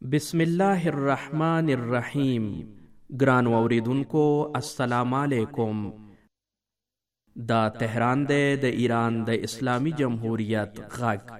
بسم الله الرحمن الرحیم. ګران اوریدونکو السلام علیکم. دا تهران دی د ایران د اسلامی جمهوریت غږ.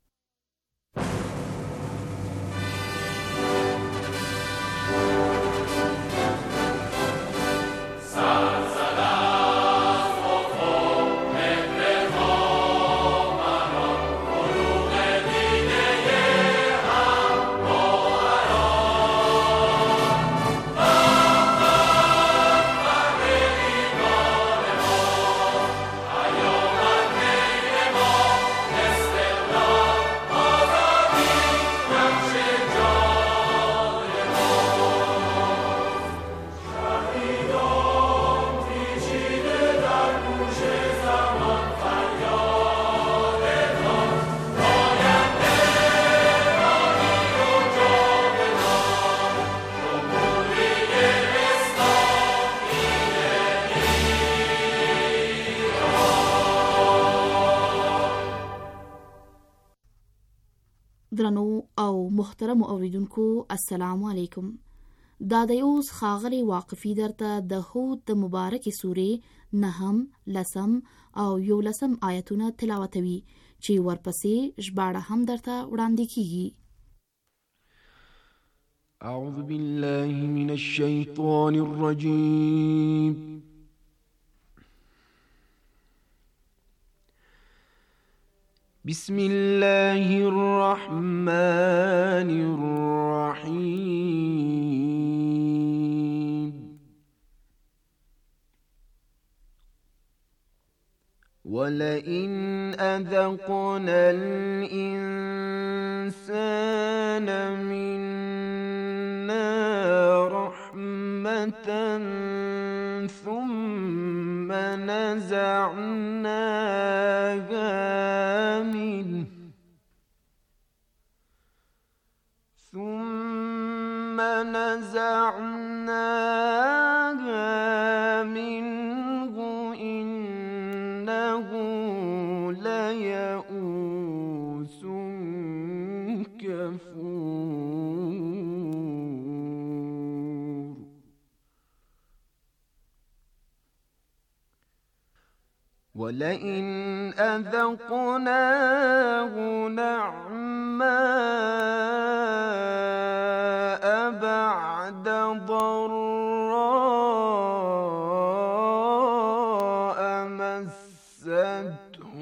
درنو او محترم اوریدونکو السلام علیکم. دا د اوس خاغلی واقفی درته د هود د مبارک سورې 9 10 او 11 آیتونه تلاوتوي چې ورپسې ژباړه هم درته وړاندې کیږي. اعوذ بالله من الشیطان الرجیم. بسم الله الرحمن الرحيم. ولئن أذقنا الإنسان منا رحمة ثم نزعناها منه إنه ليئوس كفور. ولئن أذقناه نعماء بعد ضراء مسته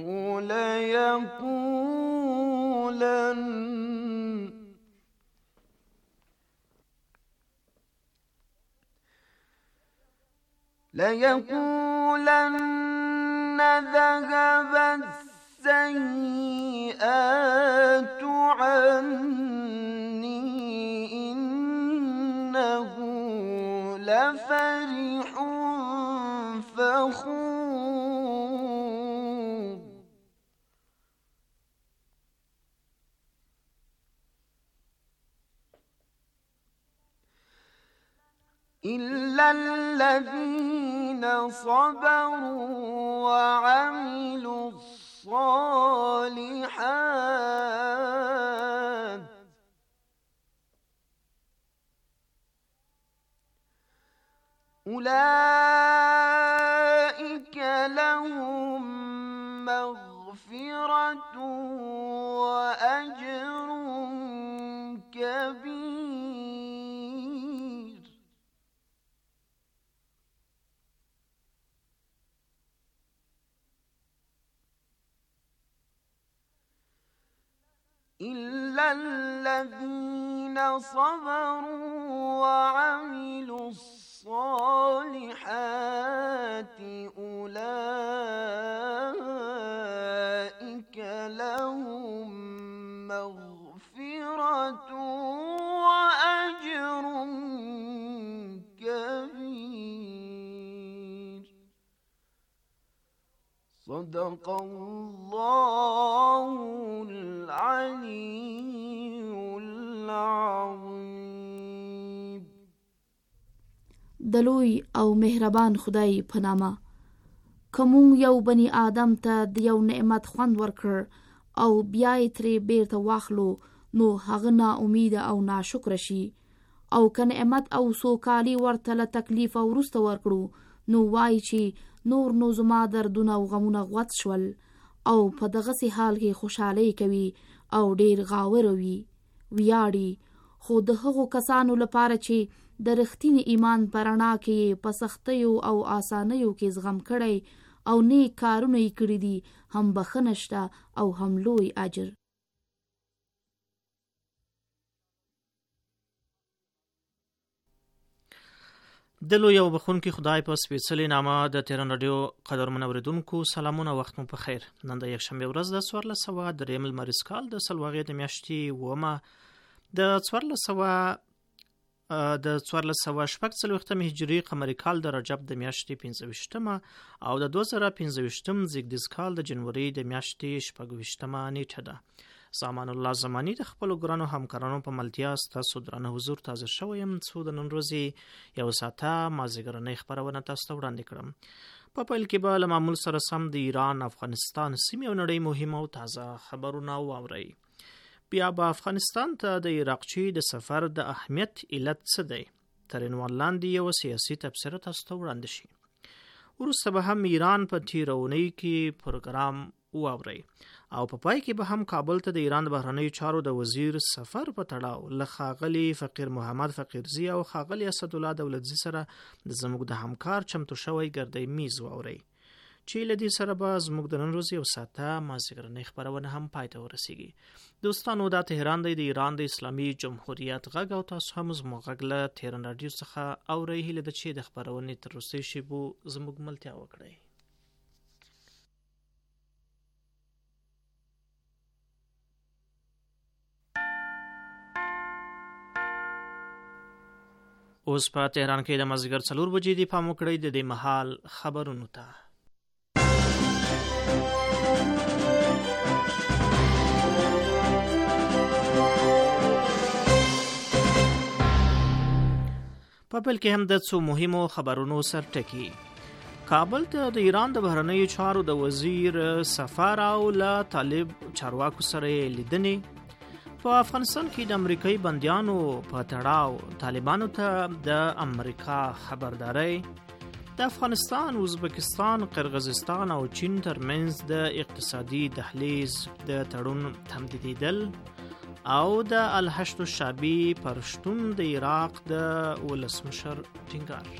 ليقولن ذهب السيئات عني إنه لفرح فخور. إلا الذين صبروا وعملوا الصالحات أولئك لهم مغفرة وأجر كبير. إلا الذين صبروا وعملوا الصالحات أولئك لهم مغفرة وأجر كبير. صدق الله العلي العظيم. دلوی او مهربان خدای په نامه. کوم یو بنی آدم ته د یو نعمت خوند ورکړ او بیا یې ترې بیرته واخلو نو هغه نا امید او ناشکر شي او که نعمت او سوکالي ورته له تکلیف او وروسته ورکړو نو وایي چې نور نو زما دردونه او غمونه غوڅ شول او په دغسې حال کې خوشحالۍ کوي او ډیر غاور وي ویاړي. خو د هغو کسانو لپاره چې د رښتینې ایمان په رڼا کې په سختیو او آسانیو کې زغم کړی او نیک کارونه یې کړي دي هم بخښنه شته او هم لوی اجر. د لوی او بخښونکي خدای په سپېڅلې نامه د تهران راډیو قدرمن اورېدونکو سلامونه، وخت مو په خیر. نن د یکشنبې ورځ د 1403 لمریز کال د سلواغې د میاشتې ومه د 1440 هجري قمري کال د رجب د میاشتې 25 او د 2015 زیږدیز کال د جنوري د میاشتې 26 نیټه ده. سامان الله زمانی د خپل ګرانو همکارانو په ملتیا ستاسو درنه حضور تازه شوی يم څو د نن ورځې یو ساعته مازیګرنۍ خبرونه تاسو ته وړاندې کړم. په پیل کې به له معمول سره سم د ایران، افغانستان، سیمې او نړۍ مهم او تازه خبرونه واورئ. بیا به افغانستان ته د عراقچي د سفر د اهمیت علت څه دی تر عنوان لاندې یو سیاسي تبصره تاسو ته وړاندې شي. وروسته به هم ایران په تیرونی کې پروګرام واورئ او په پای کې به هم کابل ته د ایران د بهرنیو چارو د وزیر سفر په تړاو له ښاغلي فقیر محمد فقیرزي او ښاغلي اسدالله دولتزي سره زموږ د همکار چمتو شوی ګردی میز واورئ چې له دې سره به زموږ د نن ورځې یو ساعته مازیګرنۍ خبرونه هم پای ته ورسیږي. دوستانو، دا تهران دی، د ایران د اسلامي جمهوریت غږ او تاسو هم زموږ غږ له تهران راډیو څخه اورئ. هیله ده چې د خبرونې تر وروستۍ شیبو زموږ ملتیا وکړئ. اوس په تهران کې د مازدیګر 4 بجې دی. پام وکړئ د دې مهال خبرونو ته. په پیل کې هم د څو مهمو خبرونو سرټکی. کابل ته د ایران د بهرنیو چارو د وزیر سفر او له طالب چارواکو سره لیدنې. په افغانستان کې د امریکایي بندیانو په تړاو طالبانو ته د امریکا خبرداري. د افغانستان، ازبکستان، قرغیزستان او چین ترمنځ د اقتصادي دهلیز د تړون تمدیدیدل او د الحشد الشعبي پر شتون د عراق د ولسمشر ټینګار.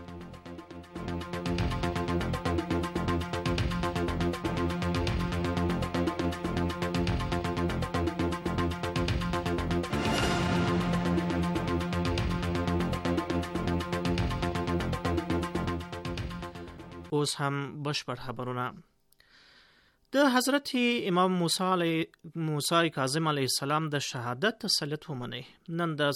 اوس هم بشپړ خبرونه. د حضرت امام موسی کاظم علیه السلام د شهادت تسلیت ومني. نن د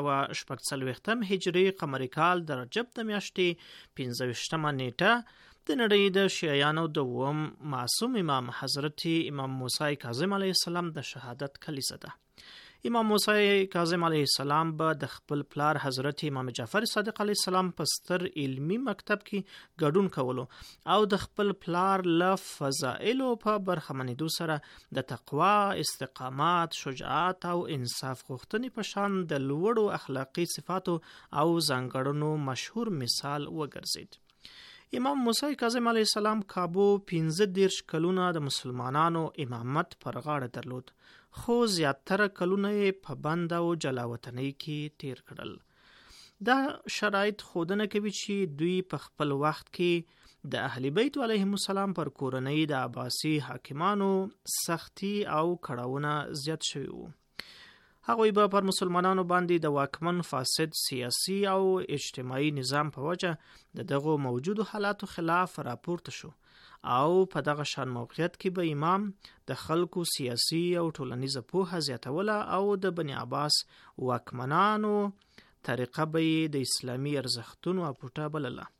1440 هجري قمري کال د رجب د میاشتې 25 نیټه د نړۍ د شیعیانو دوم معصوم امام حضرت امام موسی کاظم علیه السلام د شهادت کلیزه ده. امام موسی کاظم علیه السلام به د خپل پلار حضرت امام جعفر صادق علیه السلام په ستر علمی مکتب کې ګډون کولو او د خپل پلار له فضائلو په برخمنېدو سره د تقوا، استقامت، شجاعت او انصاف غوښتنې په شان د لوړو اخلاقی صفاتو او ځانګړنو مشهور مثال وګرځید. امام موسی کاظم علیه السلام کابو 15 کلونه د مسلمانانو امامت پر غاړه درلود، خو زیاتره کلونه یې په بند او جلاوطنۍ کې تیر کړل. دا شرایط ښودنه کوي چې دوی په خپل وخت کې د اهل بیت علیهم السلام پر کورنۍ د عباسی حاکمانو سختی او کړاوونه زیات شوي وو. هغوی به پر مسلمانانو باندې د واکمن فاسد سیاسي او اجتماعي نظام په وجه د دغو موجودو حالاتو خلاف راپورته شو او په دغه شان موقعیت کې به امام د خلکو سیاسي او ټولنیزه پوهه زیاتوله او د بني عباس واکمنانو طریقه به د اسلامي ارزښتونو اپوټه بلله.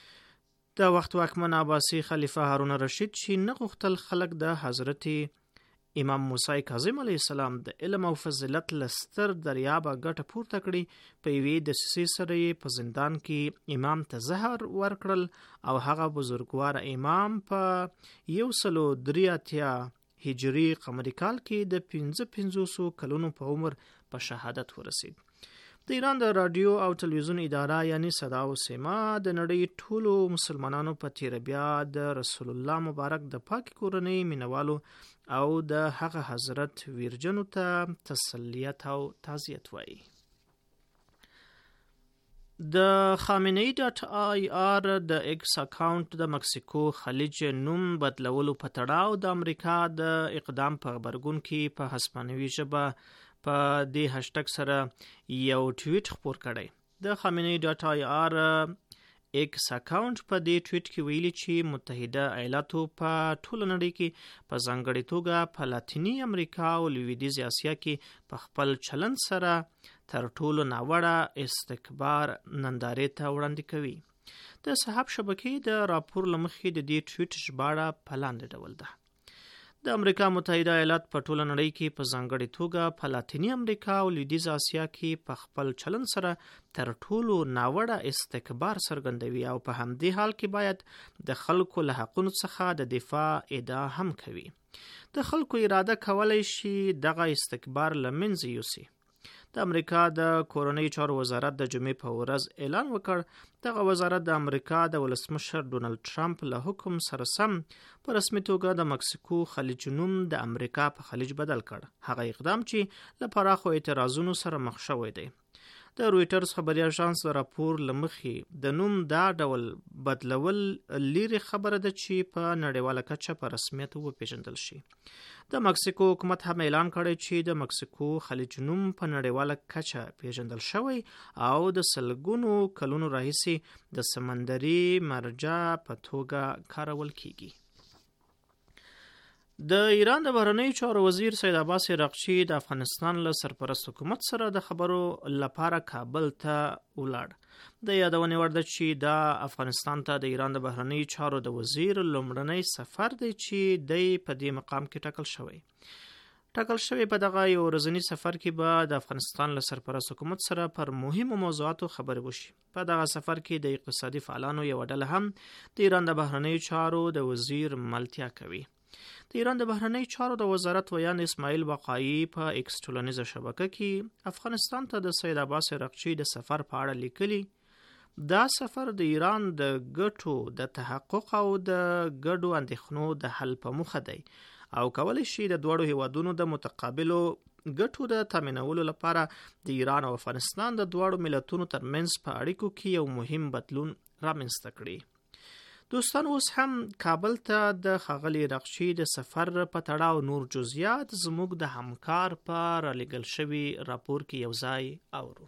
د وخت واکمن عباسی خلیفه هارون رشید چې نه غوښتل خلک د حضرت امام موسی کاظم علیه السلام د علم او فضیلت لستر دریابه ګټه پورته کړي، په یوې دسیسې سره یې په زندان کې امام ته زهر ورکړل او هغه بزرګوار امام په 183 هجری قمری کال کې د 55 کلونو په عمر په شهادت ورسید. د ایران د رادیو او تلویزیون اداره یعنی صدا او سیما د نړۍ ټولو مسلمانانو په تیر بیا د رسول الله مبارک د پاک کورنۍ مینوالو او د هغه حضرت ویرجنو ته تسلیت او تعزیت وایي. د خامنه‌ای.ir د ایکس اکاونټ د مکسیکو خلیج نوم بدلولو په تړاو د امریکا د اقدام په خبرګون کې په هسپانوي ژبه په دې هاشټګ سره یو ټویټ خپور کړی. د خامنه‌ای.ir ایکس اکاونټ په دې ټویټ کې ویلي چې متحده ایالاتو په ټوله نړۍ کې په ځانګړې توګه په لاتینی امریکا او لویدیځ اسیا کې په خپل چلند سره تر ټولو ناوړه استکبار نندارې ته وړاندې کوي. د صحاف شبکې د راپور لمخې د دې ټویټ ژباړه په لاندې ډول ده: د امریکا متحده ایالات په ټوله نړۍ کې په ځانګړې توګه په لاتینی امریکا او لویدیځ اسیا کې په خپل چلند سره تر ټولو ناوړه استکبار څرګندوي او په همدې حال کې باید د خلکو له حقونو څخه د دفاع ادعا هم کوي. د خلکو اراده کولای شي دغه استکبار له منځه یوسي. د امریکا د کورنۍ چارو وزارت د جمعې په ورځ اعلان وکړ. دغه وزارت د امریکا د ولسمشر ډونالد ټرمپ له حکم سره سم په رسمي توګه د مکسیکو خلیج نوم د امریکا په خلیج بدل کړ. هغه اقدام چې له پراخو اعتراضونو سره مخ شوی دی. د رویټرز خبري اژانس د راپور لمخې د نوم دا ډول بدلول لري خبره ده چې په نړیواله کچه په رسمیت وپیژندل شي. د مکسیکو حکومت هم اعلان کړی چې د مکسیکو خلیج نوم په نړیواله کچه پیژندل شوی او د سلګونو کلونو راهیسې د سمندري مرجع په توګه کارول کیږي. د ایران د بهرنیو چارو وزیر سید عباس عراقچي د افغانستان له سرپرست حکومت سره د خبرو لپاره کابل ته ولاړ. د یادونې وړ ده چې دا افغانستان ته د ایران د بهرنیو چارو د وزیر لومړنی سفر دی چې دی په دې مقام کې ټاکل شوی. په دغه یو ورځني سفر کې به د افغانستان له سرپرست حکومت سره پر مهمو موضوعاتو خبرې وشي. په دغه سفر کې د اقتصادي فعالانو یو ډله هم د ایران د بهرنیو چارو د وزیر ملتیا کوي. د ایران د بهرنیو چارو د وزارت ویان اسماعیل بقایي په ایکس ټولنیزه شبکه کې افغانستان ته د سید عباس عراقچي د سفر په اړه لیکلي. دا سفر د ایران د ګټو د تحقق او د ګډو اندېښنو د حل په موخه دی او کولی شي د دوړو هیوادونو د متقابلو ګټو د تامینولو لپاره د ایران او افغانستان د دوړو ملتونو ترمنځ په اړیکو کې یو مهم بدلون رامنځته کړي. دوستان، اوس هم کابل ته د ښاغلي عراقچي د سفر په تړاو نور جزئیات زموږ د همکار په رالیږل شوي راپور کې یو ځای اورو.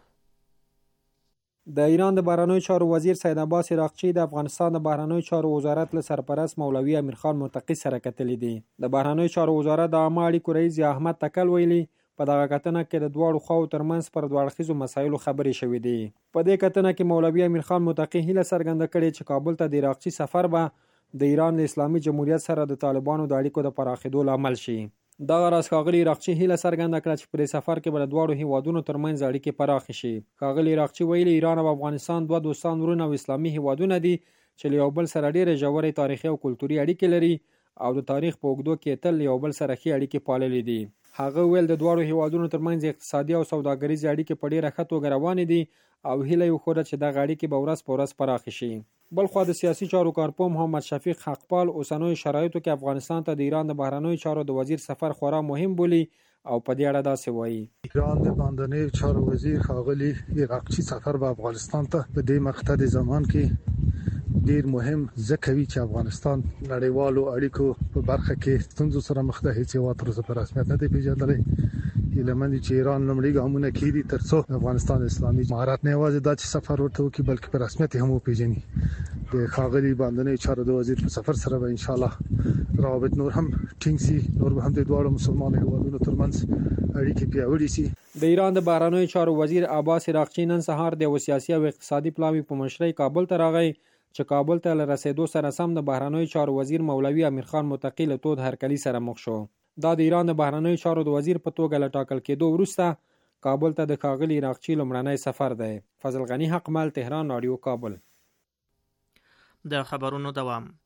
د ایران د بهرنیو چارو وزیر سید عباس عراقچي د افغانستان د بهرنیو چارو وزارت له سرپرست مولوي امیرخان متقي سره کتلي دي. د بهرنیو چارو وزارت د عامه اړیکو رئیس احمد تکل ویلي په دغه کتنه کې د دواړو خواو ترمنځ پر دوه اړخیزو مسایلو خبرې شوې دي. په دې کتنه کې مولوي امیرخان متقي هیله څرګنده کړې چې کابل ته د عراقچي سفر به د ایران له اسلامي جمهوریت سره د طالبانو د اړیکو د پراخېدو لامل شي. دغه راز ښاغلي عراقچي هیله څرګنده کړه چې په دې سفر کې به د دواړو هیوادونو ترمنځ اړیکې پراخې شي. ښاغلي عراقچي ویلي ایران او افغانستان دوه دوستان ورونه او اسلامي هیوادونه دي چې له یو بل سره ډېرې ژورې تاریخي او کلتوري اړیکې لري او د تاریخ په اوږدو کې تل یو بل سره ښې اړیکې پاللې دي. هغه ویل د دواړو هیوادونو ترمنځ اقتصادي او سوداګریزې اړیکې په ډېره ښه توګه روانې دي او هیله یې وښوده چې دغه اړیکې به ورځ په ورځ پراخې شي. بلخوا د سیاسي چارو کارپوه محمد شفیق حقپال اوسنیو شرایطو کې افغانستان ته د ایران د بهرنیو چارو د وزیر سفر خورا مهم بولي او په دې اړه داسې وایي: ایران د بهرنیو چارو وزیر ښاغلي عراقچي سفر به افغانستان ته په دې مقطع د زمان کې ډیر مهم ځکه وی چې افغانستان نړیوالو اړیکو په برخه کې ستونزو سره مخ ده. هیڅ یو تر اوسه په رسمیت نه دی پیژندلی. ایلمن چې ایران لمړی ګامونه کړي ترڅو افغانستان اسلامي مهارت نه یوازې د سفر ورته وکړي بلکې په رسمیت هم وپیژني. د ښاغلي بهرنیو چارو د وزیر په سفر سره به ان شاء الله روابط نور هم ټینګ شي، نور به هم د دوه مسلمانانو هیوادونو ترمنځ اړیکې پیاوړې شي. د ایران د بهرنیو چارو وزیر عباس عراقچي نن سهار د سیاسي او اقتصادي پلاوي په مشرۍ کابل ته راغی چې کابل ته له رسیدو سره سم د بهرنیو چارو وزیر مولوي امیرخان متقي له تود هرکلي سره مخ شو. دا د ایران د بهرنیو چارو د وزیر په توګه له ټاکل کېدو وروسته کابل ته د ښاغلي عراقچي لومړنی سفر دی. فضل غني حقمل، تهران رادیو، کابل. د خبرونو دوام.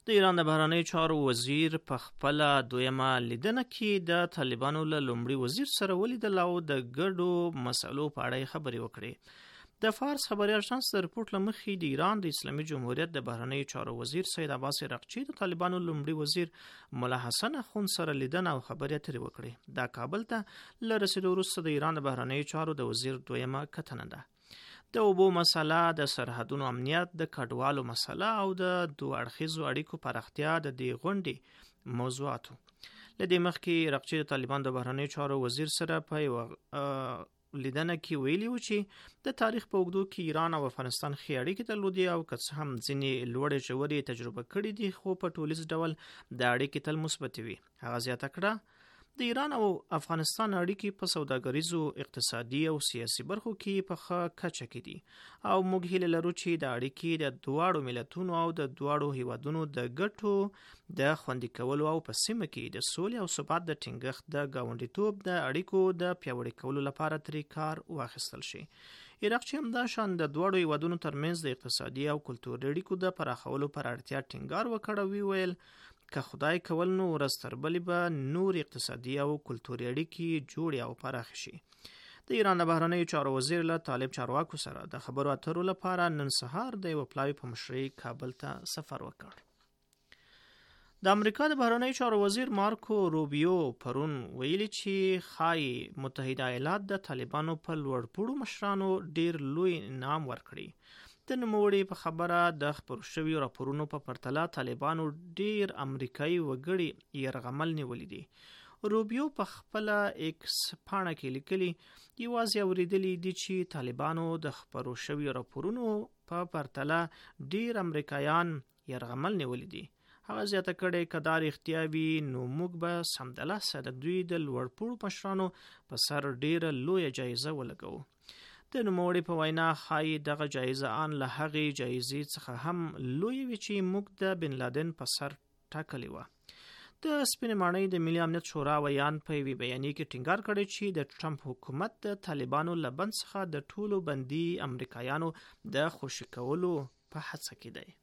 د ایران د بهرنیو چارو وزیر په خپل دویمه لیدنه کې د طالبانو له لومړي وزیر سره ولیدل او د ګډو مسلو په اړه خبرې وکړې. د فارس خبري اژانس د رپورټ له مخې د ایران د اسلامي جمهوریت د بهرنیو چارو وزیر سید عباس رغچی د طالبانو لومړي وزیر مولا حسن اخوند سره لیدنه او خبرې اترې وکړې. دا کابل ته له رسیدو وروسته د ایران د بهرنیو چارو د وزیر دویمه کتنه ده. د اوبو مسله، د سرحدونو امنیت، د کډوالو مسله او د دوه اړخیزو اړیکو پراختیا د دې غونډې موضوعاتو. له دې مخکې رغچی د طالبانو د بهرنیو چارو وزیر سره په یوه لیدنه کې ویلي و چې د تاریخ په اوږدو کې ایران او افغانستان ښې اړیکې درلودې او که څه هم ځینې لوړې ژورې تجربه کړې دي، خو په ټولیز ډول د اړیکې تل مثبتې وي. هغه زیاته کړه د ایران او افغانستان اړیکې په سوداګریزو، اقتصادي او سیاسي برخو کې په ښه کچه کې دي او موږ هیله لرو چې د اړیکې د دواړو ملتونو او د دواړو هیوادونو د ګټو د خوندي کولو او په سیمه کې د سولې او ثبات د ټینګښت، د ګاونډیتوب د اړیکو د پیاوړي کولو لپاره ترې کار واخیستل شي. عراقچی همداشان د دواړو هیوادونو ترمنځ د اقتصادي او کلتوري اړیکو د پراخولو پر اړتیا ټینګار وکړ او ویل که خدای کول نو ورځ تر بلې به نور اقتصادي او کلتوري اړیکې جوړې او پراخې شي. د ایران د بهرنیو چارو وزیر له طالب چارواکو سره د خبرو اترو لپاره نن سهار د یوه پلاوي په مشرۍ کابل ته سفر وکړ. د امریکا د بهرنیو چارو وزیر مارکو روبیو پرون ویلي چې ښایي متحده ایالات د طالبانو په لوړپوړو مشرانو ډیر لوی انعام ورکړي. د نوموړي په خبره د خپرو شویو راپورونو په پرتله طالبانو ډیر امریکایي وګړي یرغمل نیولي دي. روبیو په خپله ایکس پاڼه کې لیکلي یوازې اورېدلي دي چې طالبانو د خپرو شویو راپورونو په پرتله ډیر امریکایان یرغمل نیولي دي. هغه زیاته کړې که دا رښتیا وي نو موږ به سمدلاسه د دوی د لوړپوړو مشرانو په سر ډیره لویه جایزه ولګوو. د نوموړي په وینا ښایي دغه جایزه ان له هغې جایزې څخه هم لوی وي چې موږ د بن لادن په سر ټاکلې وه. د سپینې ماڼۍ د ملي امنیت شورا ویان په یوې بیانیې کې ټینګار کړی چې د ټرمپ حکومت د طالبانو له بند څخه د ټولو بندي امریکایانو د خوشي کولو په هڅه کې دی.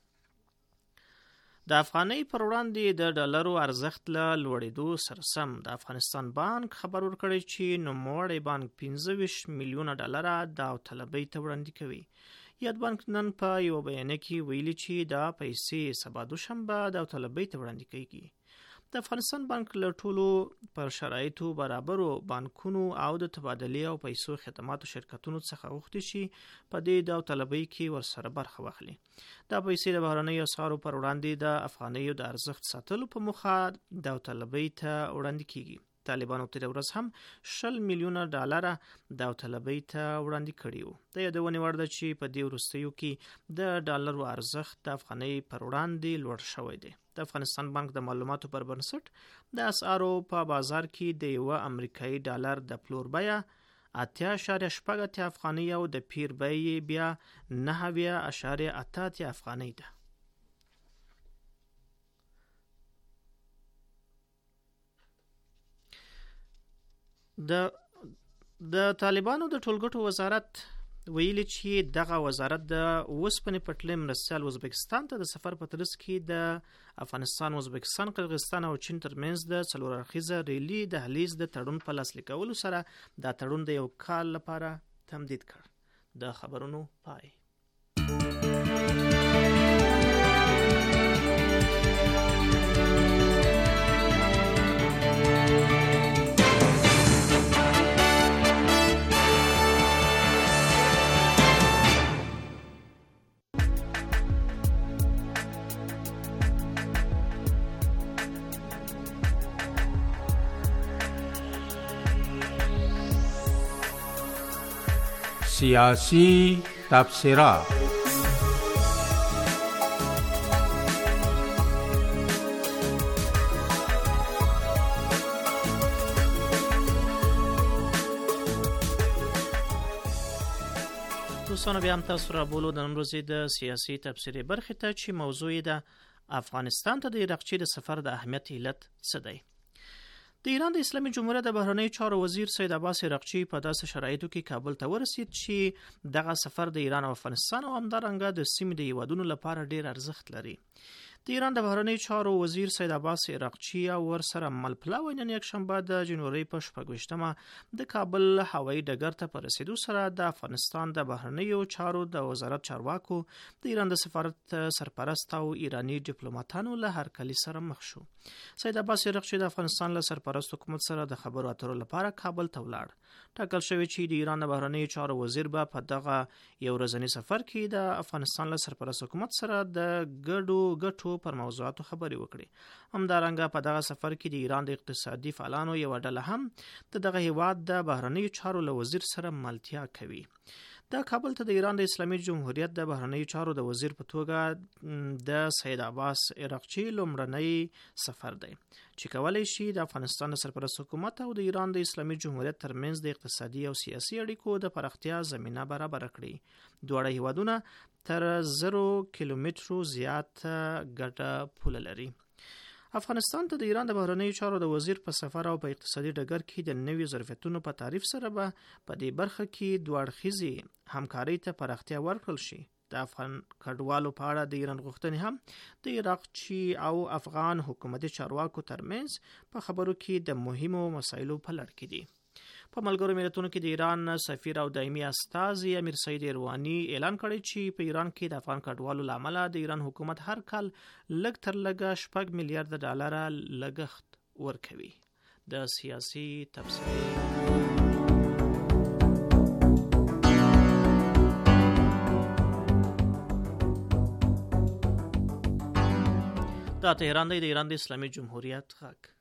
د افغانۍ پر وړاندې د ډالرو ارزښت له لوړېدو سره سم د افغانستان بانک خبر ورکړی چې نوموړی بانک 25 میلیونه ډالره داوطلبۍ ته وړاندې کوي. یاد بانک نن په یوه بیانیه کې ویلي چې دا پیسې سبا دوشنبه داوطلبۍ ته وړاندې کیږي. د افغانستان بانک له ټولو پر شرایطو برابرو بانکونو او د تبادلې او پیسو خدماتو شرکتونو څخه غوښتي چې په دې داوطلبۍ کې ورسره برخه واخلي. دا پیسې د بهرنیو اسعارو پر وړاندې د افغانیو د ارزښت ساتلو په موخه داوطلبۍ ته وړاندې کیږي. طالبانو تېره ورځ هم 20 میلیونه ډالره داوطلبۍ ته وړاندې کړي وو. د یادونې وړ ده چې په دې وروستیو کې د ډالرو ارزښت د افغانۍ پر وړاندې لوړ شوی دی. د افغانستان بانک د معلوماتو پر بنسټ د اسعارو په بازار کې د یوه امریکایي ډالر د پلور بیه 8.8 افغانۍ او د پیر بیه بیا 9.8 افغانۍ ده. د طالبانو د ټولګټو وزارت ویلي چې دغه وزارت د اوسپنې پټلۍ مرستیال ازبکستان ته د سفر په ترڅ کې د افغانستان، ازبکستان، قرغیزستان او چین ترمنځ د 4 اړخیزه ریلي دهلیز د تړون په لاسلیک کولو سره دا تړون د 1 کال لپاره تمدید کړ. د خبرونو پای. سیاسی تبصرات. دوستانو بیا هم تاسو را بولو د نن ورځې د سیاسي تبصرې برخې ته چې موضوع یې د افغانستان ته د عراقچي د سفر د اهمیت علت څه دی. د ایران د اسلامي جمهوریت د بهرنیو چارو وزیر سید عباس عراقچي په داسې شرایطو کې کابل ته ورسید چې دغه سفر د ایران او افغانستان او همدارنګه د سیمې د هیوادونو لپاره ډیر ارزښت لري. د ایران د بهرنیو چارو وزیر سید عباس عراقچي او ورسره مل پلاوی نن یکشنبه د جنوري په 26مه د کابل هوایي ډګر ته په رسیدو سره د افغانستان د بهرنیو چارو د وزارت چارواکو، د ایران د سفارت سرپرست او ایرانی ډیپلوماټانو له هرکلي سره مخ شو. سید عباس عراقچي د افغانستان له سرپرست حکومت سره د خبرو اترو لپاره کابل ته ولاړ. ټاکل شوی چې د ایران د بهرنیو چارو وزیر به په دغه یو ورځنی سفر کې د افغانستان له سرپرست حکومت سره د ګډو پر موضوعاتو خبرې وکړي. همدارنګه په دغه سفر کې د ایران د اقتصادي فعالانو یو ډله هم د دغه هیواد د بهرنیو چارو له وزیر سره ملتیا کوي. د کابل ته د ایران د اسلامي جمهوریت د بهرنیو چارو د وزیر په توګه د سید عباس عراقچي لومړنی سفر دی چې کولی شي د افغانستان سرپرست حکومت او د ایران د اسلامي جمهوریت ترمنځ د اقتصادي او سیاسي اړیکو د پراختیا زمینه برابر کړي. دواړه هیوادونه تر 0 کیلومترو زیات ګډه پوله لري. افغانستان ته د ایران د بهرنیو چارو د وزیر په سفر او په اقتصادي ډګر کې د نوي ظرفیتونو په تعریف سره به په دې برخه کې دوه اړخیزې همکارۍ ته پراختیا ورکړل شي. د افغان کډوالو په اړه د ایران غوښتنې هم د عراقچي او افغان حکومتي چارواکو ترمنځ په خبرو کې د مهمو مسایلو په لړ کې دي. په ملګرو ملتونو کې د ایران سفیر او دایمي استازي امیر سعید ایروانی اعلان کړی چې په ایران کې د افغان کډوالو له امله د ایران حکومت هر کال لږ تر لږه 6 میلیارډ ډالر لګښت ورکوي. د سیاسي تبصرې دا تهران دی، د ایران د اسلامي جمهوریت غږ.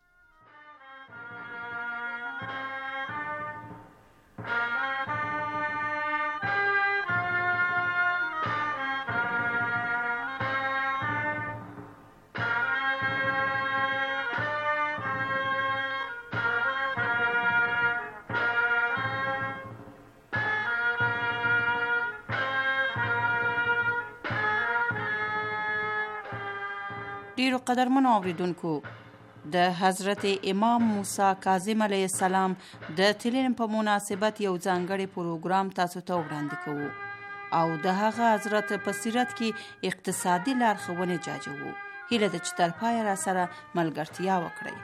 ډیرو قدرمنو اوریدونکو، د حضرت امام موسی کاظم علیه السلام د تلین په مناسبت یو ځانګړی پروګرام تاسو ته وړاندې کوو او د هغه حضرت په سیرت کې اقتصادي لارښوونې جاجوو. هیله ده چې تر پایه را سره ملګرتیا وکړئ.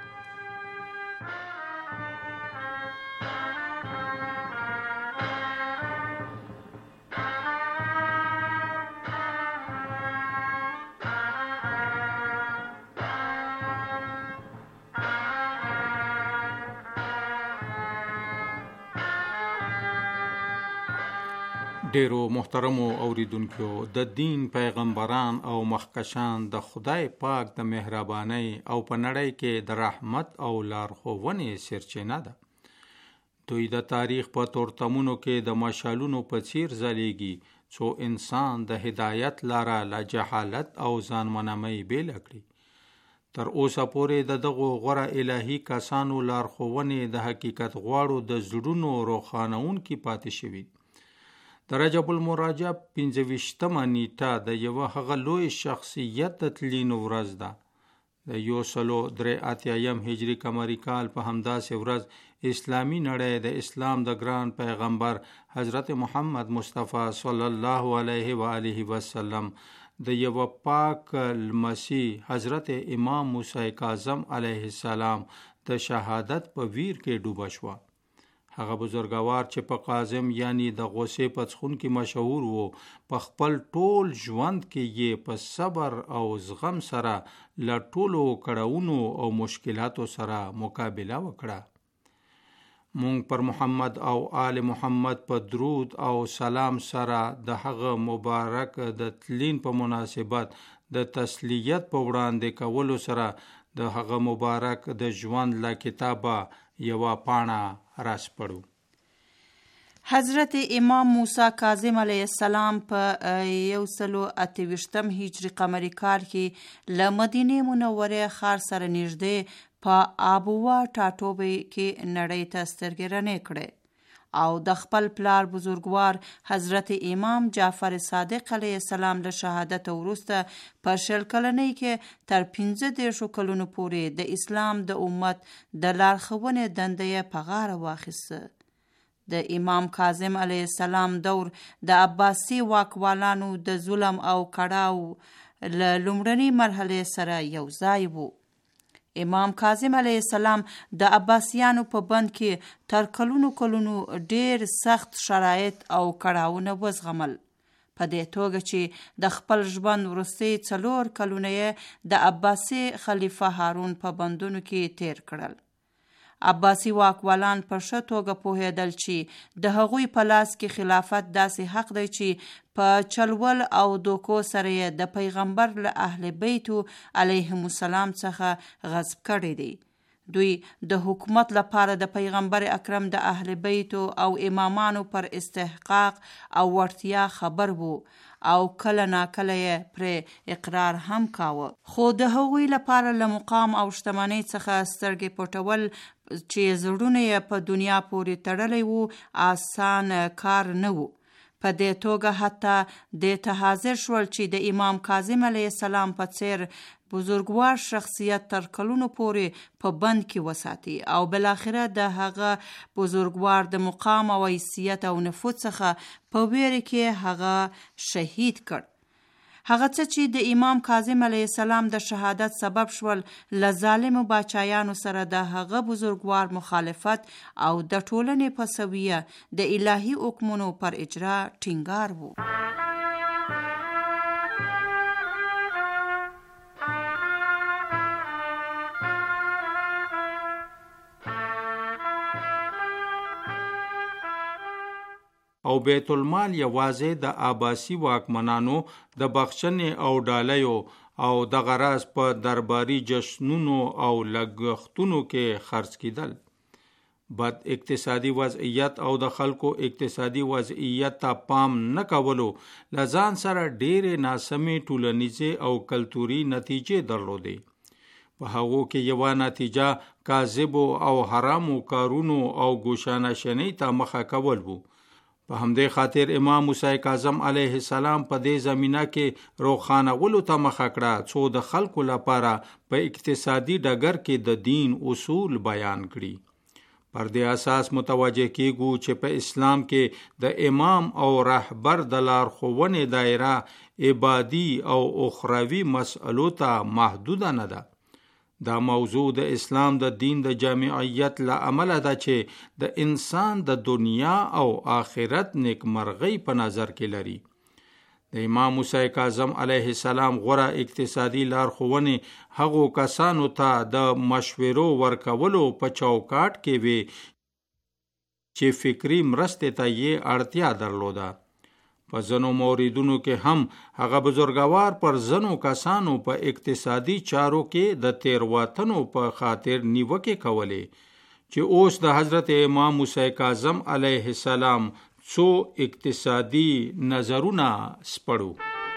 ډیرو محترمو اوریدونکو، د دین پیغمبران او مخکشان د خدای پاک د مهربانۍ او په نړۍ کې د رحمت او لارښوونې سرچینه ده. دوی د تاریخ په تورتمونو کې د مشالونو په څیر ځلیږي څو انسان د هدایت لاره له جهالت او ځانمنامۍ بیل کړي. تر اوسه پورې د دغو غوره الهي کسانو لارښوونې د حقیقت غواړو د زړونو روښانونکي پاتې شوي. د رجب المرجب 25مه نیټه د یوه هغه لوی شخصیت د تلین ورځ ده. د 1383 هجری قمری کال په همداسې ورځ اسلامی نړۍ د اسلام د ګران پیغمبر حضرت محمد مصطفی صلی الله علیه و آله وسلم د یو پاک المسیح حضرت امام موسی کاظم علیه السلام د شهادت په ویر کې ډوبه شوه. هغه بزرګوار چې په قاظم یعنی د غوسې په څخون کې مشهور وو، په خپل ټول ژوند کې یې په صبر او زغم سره له ټولو کړاوونو او مشکلاتو سره مقابله وکړه. مونږ پر محمد او آل محمد په درود او سلام سره د هغه مبارک د تلین په مناسبت د تسلیت په وړاندې کولو سره د هغه مبارک د ژوند له کتابه یوه پاڼه راسپړو. حضرت امام موسی کاظم علیه السلام په 128 هجری قمری کال کې له مدینه منوره ښار سره نږدې په آبوا ټاټوبې کې نړۍ ته سترګې رڼې کړې او د خپل پلار بزرګوار حضرت امام جعفر صادق علیه السلام له شهادت وروسته په 20 کلنۍ کې تر 15 کلونو پورې د اسلام د امت د لارښوونې دنده په غاړه واخیسته. د امام کاظم علیه السلام دور د عباسي واکوالانو د ظلم او کړاو له لومړنۍ مرحلې سره یو ځای وو. امام کاظم علیه السلام د عباسیانو په بند کې تر کلونو ډیر سخت شرایط او کړاوونه وزغمل، په دې توګه چې د خپل ژوند وروستي 4 کلونه د عباسي خلیفه هارون په بندونو کې تیر کړل. عباسي واکوالان په ښه توګه پوهېدل چې د هغوی په لاس کې خلافت داسې حق دی چې په چلول او دوکو سره د پیغمبر له اهل بیتو علیهم السلام څخه غصب کړی دی. دوی د حکومت لپاره د پیغمبر اکرم د اهل بیتو او امامانو پر استحقاق او ورتیا خبر وو او کله ناکله پر اقرار هم کاوه، خو د هغوی لپاره له مقام او شتمنۍ څخه سترګې پټول چې زړونه په دنیا پورې تړلی وو آسان کار نه وو. په دې توګه حتی د ته حاضر شول چې د امام کاظم علیه السلام په څیر بزرګوار شخصیت تر کلونو پورې په بند کې وساتي او بالاخره د هغه بزرګوار د مقام او حیثیت او نفوذ څخه په ویره کې هغه شهید کړ. هغه څه چې د امام کاظم علیه السلام د شهادت سبب شول له ظالمو باچایانو سره د هغه بزرګوار مخالفت او د ټولنې په سویه د الهي حکمونو پر اجرا ټینګار وو. او بیت المال یوازې د عباسي واکمنانو د بخښنې او ډالیو او د غراز په درباري جشنونو او لګښتونو کې خرڅ کیدل. بد اقتصادي وضعیت او د خلکو اقتصادي وضعیت ته پام نه کولو لزان سره ډېرې ناسمې ټولنیزې او کلتوري نتیجې درلودې. په هغو کې یوه نتیجه کاذبو او حرامو کارونو او ګوشانشنۍ ته مخه کول وو. په همدې خاطر امام موسی کاظم علیه السلام په دې زمینه کې روښانولو ته مخه کړه څو د خلکو لپاره په اقتصادي ډګر کې د دین اصول بیان کړي. پر دې اساس متوجه کیږو چې په اسلام کې د امام او رهبر د لارښوونې دایره عبادي او اخروي مسئلو ته محدوده نه ده. دا موضوع د اسلام د دین د جامعیت له امله ده چې د انسان د دنیا او آخرت نیکمرغۍ په نظر کې لري. د امام موسی کاظم علیه السلام غوره اقتصادي لارښوونې هغو کسانو ته د مشورو ورکولو په چوکاټ کې وي چې فکری مرستې ته یې اړتیا درلوده. په ځینو موردونو کې هم هغه بزرګوار پر ځینو کسانو په اقتصادي چارو کې د تیروتنو په خاطر نیوکې کولې چې اوس د حضرت امام موسی کاظم علیه السلام څو اقتصادي نظرونه سپړو.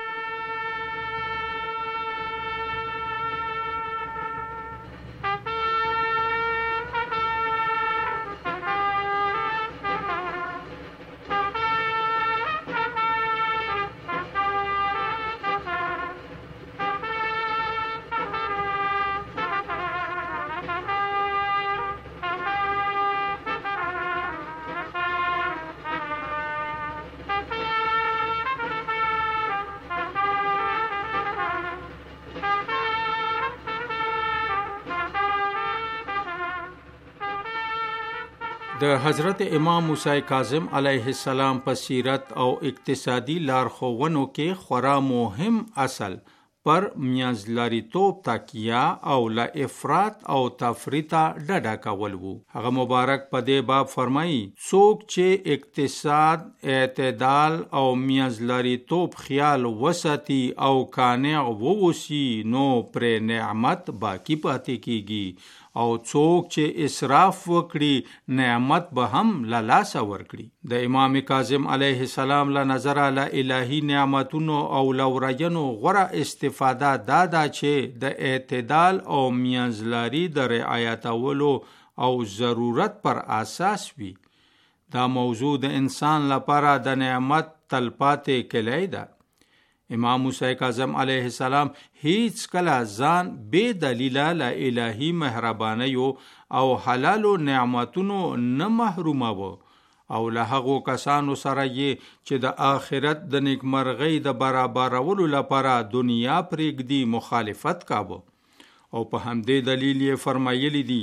د حضرت امام موسی کاظم علیه السلام په سیرت او اقتصادي لارښوونو کې خورا مهم اصل پر میانځلاریتوب تکیه او له افراط او تفریط ډډه کول وو. هغه مبارک په دې باب فرمایي څوک چې اقتصاد، اعتدال او میانځلاریتوب خیال وساتي او قانع ووسی نو پر نعمت باقی پاتې کیږي او څوک چې اسراف وکړي نعمت به هم له لاسه ورکړي. د امام کاظم علیه السلام له نظره له الهي نعمتونو او لورینو غوره استفاده دا ده چې د اعتدال او میانځلاري د رعایتولو او ضرورت پر اساس وي. دا موضوع د انسان لپاره د نعمت تلپاتې کلی ده. امام موسی کاظم علیه السلام هیڅ کله ځان بې دلیله له الهي مهربانیو او حلالو نعمتونو نه محروماوه او له هغو کسانو سره یې چې د آخرت د نیکمرغۍ د برابرولو لپاره دنیا پرېږدي مخالفت کاوه او په همدې دلیل یې فرمایلی دي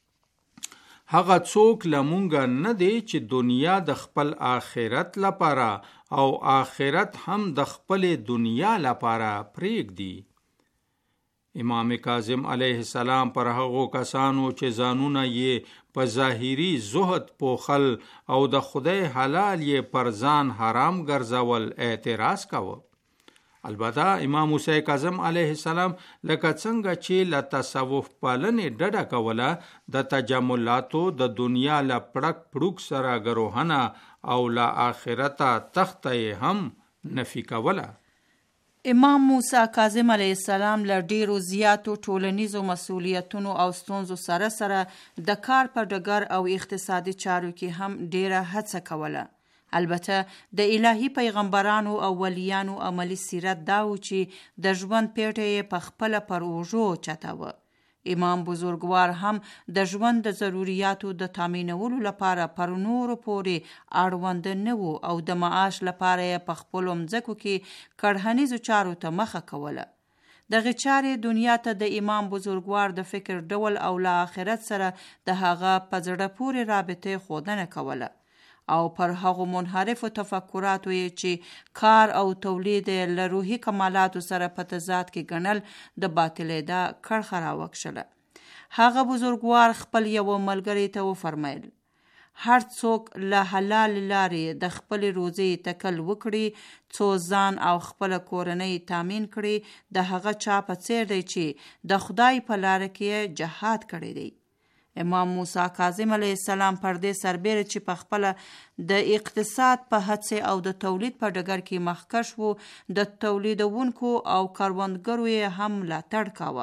هغه څوک لمونږ نه دی چې دنیا د خپل آخرت لپاره او آخرت هم د خپل دنیا لپاره پرېږدي. امام کاظم علیه السلام پر هغو کسانو چې ځانونه یې په ظاهري زهد پوخل او د خدای حلال یې پر ځان حرام ګرځول اعتراض کاوه. البته امام موسی کاظم علیه السلام لکه څنګه چې له تصوف پالنې ډډه کوله د تجملاتو د دنیا له پړک پړوک سره ګروهنه او له آخرته تخته هم نفي کوله. امام موسی کاظم علیه السلام له ډیرو زیاتو ټولنیزو مسؤلیتونو او ستونزو سره د کار په ډګر او اقتصادي چارو کې هم ډیره هڅه کوله. البته د الهي پیغمبرانو او ولیانو عملی سیرت دا و چې د ژوند پیټه یې په خپله پر اوږو چتاوه. امام بزرګوار هم د ژوند د ضروریاتو د تامینولو لپاره پر نورو پورې اړوند نه و او د معاش لپاره یې په خپلو مځکو کې کړهنیزو چارو ته مخه کوله. دغه چارې دنیا ته د امام بزرګوار د فکر ډول او له آخرت سره د هغه په زړه پورې رابطې ښودنه کوله او پر هغو منحرفو تفکراتو یې چې کار او تولید له روحي کمالاتو سره په تضاد کې ګڼل د باطلېدا کرښه راوکشله. هغه بزرګوار خپل یو ملګري ته وفرمایل هر څوک له حلال لارې د خپل روزي تکل وکړي څو ځان او خپل کورنۍ تامین کړي د هغه چا په څیر دی چې د خدای په لار کې جهاد کړی دی. امام موسی کاظم علیه السلام پر دې سربیره چې په خپل د اقتصاد په هڅه او د تولید په ډګر کې مخکښ وو د تولیدونکو او کاروانګرو یې هم ملاتړ کاوه.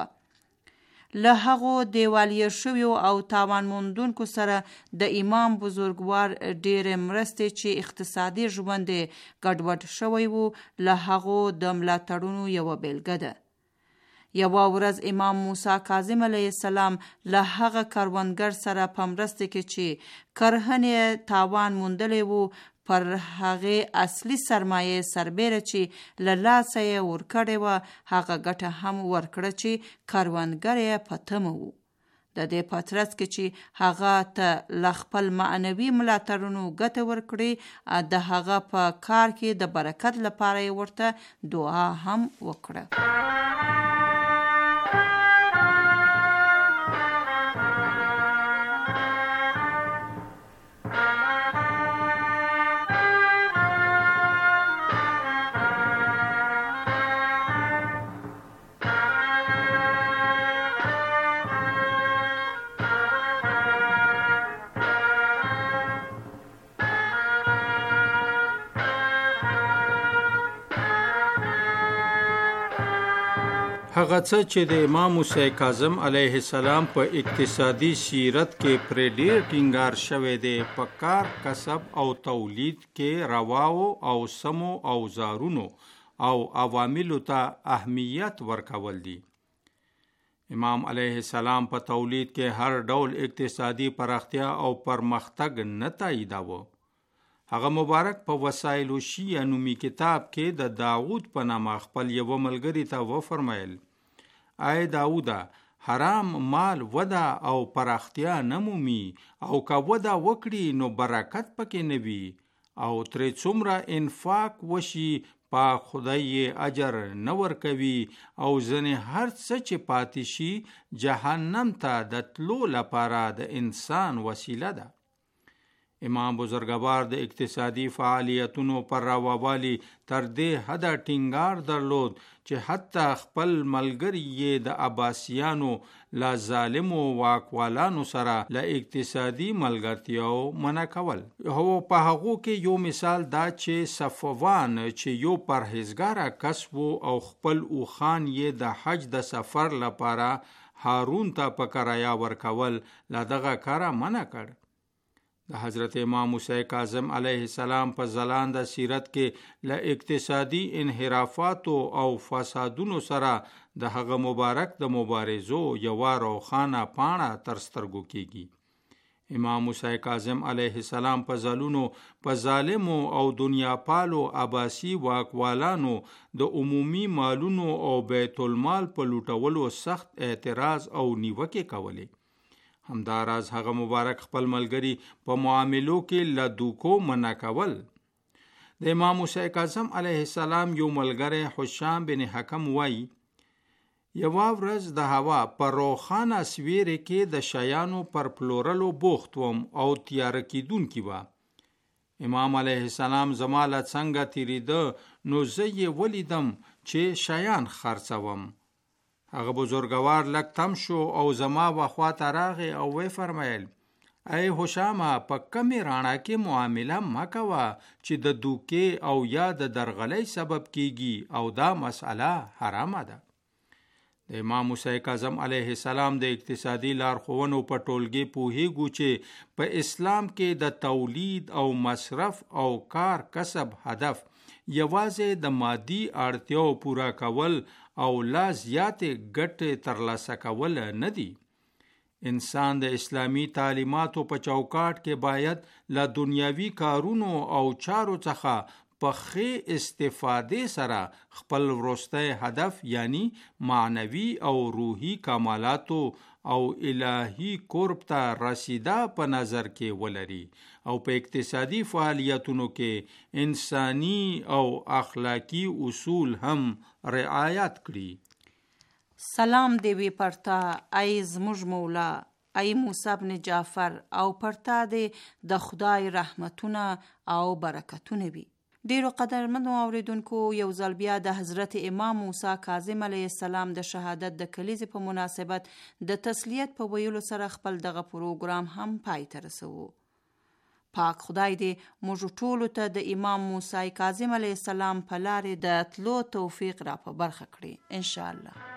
له هغو دیوالیه شویو او تاوان موندونکو سره د امام بزرګوار ډېرې مرستې چې اقتصادي ژوند ګډوډ شوی وو له هغو د ملاتړونو یوه بیلګه ده. یوه ورځ امام موسی کاظم علیه السلام له هغه کاروانګر سره په مرسته کې چې کرهنې تاوان موندلی وو پر هغې اصلي سرمایې سربیره چې له لاسه یې ورکړې وه هغه ګټه هم ورکړه چې کاروانګر یې په تمه وو. د دې په ترڅ کې چې هغه ته له خپل معنوي ملاتړونو ګټه ورکړي د هغه په کار کې د برکت لپاره یې ورته دعا هم وکړه. هغه څه چې د امام موسی کاظم علیه السلام په اقتصادي سیرت کې پرې ډېر ټینګار شوی دی په کار کسب او تولید کې رواو او سمو اوزارونو او عواملو ته اهمیت ورکول دي. امام علیه السلام په تولید کې هر ډول اقتصادي پراختیا او پرمختګ نه تاییداوه. هغه مبارک په وسایل شیعه نومي کتاب کې د داود په نامه خپل یو ملګري ته وفرمایل ای داوده حرام مال وده او پراختیا نمومي او که وده وکړي نو برکت پکې نه وي او ترې څومره انفاق وشي په خدای اجر نه ورکوي او ځنې هر څه چې پاتې شي جهنم ته د تلو لپاره د انسان وسیله ده. امام بزرګوار د اقتصادي فعالیتونو پر راوالي تر دې حده ټینګار درلود چې حتی خپل ملګری یې د عباسیانو له ظالمو واکوالانو سره له اقتصادي ملګرتیاو منع کول. هو په هغو کې یو مثال دا چې صفوان چې یو پرهیزګاره کس و او خپل اوخان یې د حج د سفر لپاره هارون ته په کرایه ورکول له دغه کاره منع کړ. د حضرت امام موسی کاظم علیه السلام په ځلانده سیرت کې له اقتصادي انحرافاتو او فسادونو سره د هغه مبارک د مبارزو یوه روښانه پاڼه تر سترګو کیږي. امام موسی کاظم علیه السلام په ځلونو په ظالمو او دنیا پالو عباسی واکوالانو د عمومي مالونو او بیت المال په لوټولو سخت اعتراض او نیوکې کولې. همداراز هغه مبارک خپل ملګری په معاملو کې له دوکو منع کول. د امام موسی کاظم علیه السلام یو ملګری حشام بن حکم وایي یوه ورځ د هوا په روښانه سویرې کې د شیانو پر پلورلو بوخت وم او تیاره کیدونکې وه. امام علیه السلام زما له څنګه تیریده نو زه یې ولیدم چې شیان خرڅوم. هغه بزرګوار لږ تم شو او زما وخوا ته راغی او وی فرمایل ای هشامه په کمې راڼه کې معامله مه کوه چې د دوکې او یا د درغلۍ سبب کیږي او دا مسئله حرامه ده. د امام موسی کاظم علیه السلام د اقتصادي لارښوونو په ټولګي پوهیږو چې په اسلام کې د تولید او مصرف او کار کسب هدف یوازې د مادي اړتیاو پورا کول او لا زیاتې ګټې ترلاسه کول نه دي. انسان د اسلامی تعلیماتو په چوکاټ کې باید له دنیاوي کارونو او چارو څخه په ښې استفادې سره خپل وروستی هدف یعنی معنوي او روحي کمالاتو او الهی قرب ته رسیدا په نظر کې ولري او په اقتصادي فعالیتونو کې انساني او اخلاقی اصول هم رعایت کړي. سلام دی وی پرتا ای زموږ مولا ای موسی بن جعفر او پرتا دی د خدای رحمتونه او برکتونه وي. ډیرو قدرمنو اوریدونکو یو ځل بیا د حضرت امام موسی کاظم علیه السلام د شهادت د کلیزې په مناسبت د تسلیت په ویلو سره خپل دغه پروګرام هم پای ته رسوو. پاک خدای دې موږ ټولو ته د امام موسی کاظم علیه السلام په لارې د تلو توفیق را په برخه کړي ان شاء الله.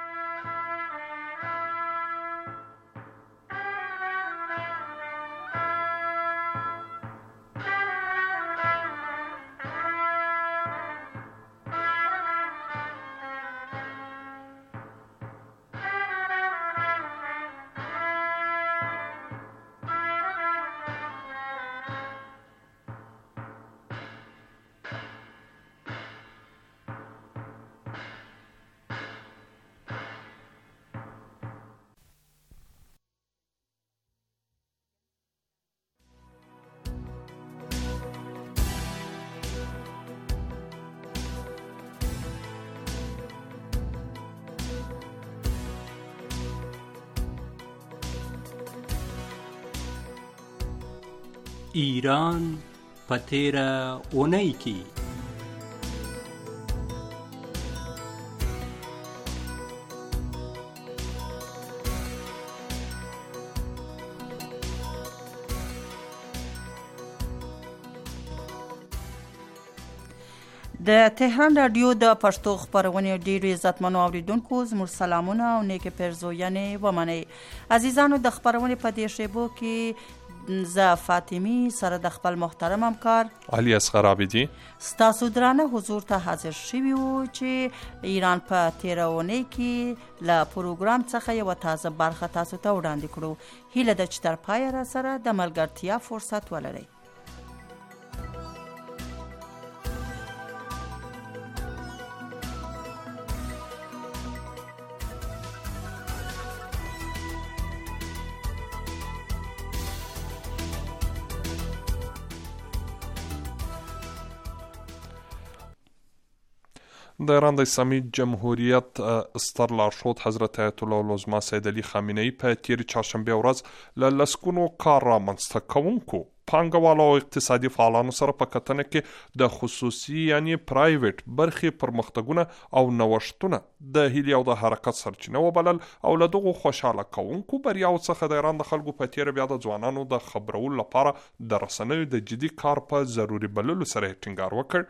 ایران په تیره اونۍ کې د تهران رادیو د پښتو خبرونې ډیرو عزتمنو اوریدونکو زموږ سلامونه او نیک پیرزوینې ومنئ. عزیزانو د خبرونې په دې شیبو کې زه فاطمی سره د خپل محترم همکار علي اصغر عابدي ستاسو درانه حضور ته حاضر شوي وو چې ایران په تیره اونۍ کې له پروګرام څخه یوه تازه برخه تاسو ته وړاندې کړو. هیله ده چې تر پایه را سره د ملګرتیا فرصت ولرئ. د ایران د اسلامي جمهوریت ستر لارښود حضرت آیت الله العظما سید علي خامنه‌ای په تېرې چهارشنبې ورځ له لسګونو کار رامنځته کوونکو پانګوالو او اقتصادي فعالانو سره په کتنه کې د خصوصي یعنی پرایویټ برخې پرمختګونه او نوښتونه د هیلې او د حرکت سرچینه وبلل او له دغو خوشحاله کوونکو بریاو څخه د ایران د خلکو په تېره بیا د ځوانانو د خبرولو لپاره د رسنیو د جدي کار په ضروري بللو سره ټینګار وکړ.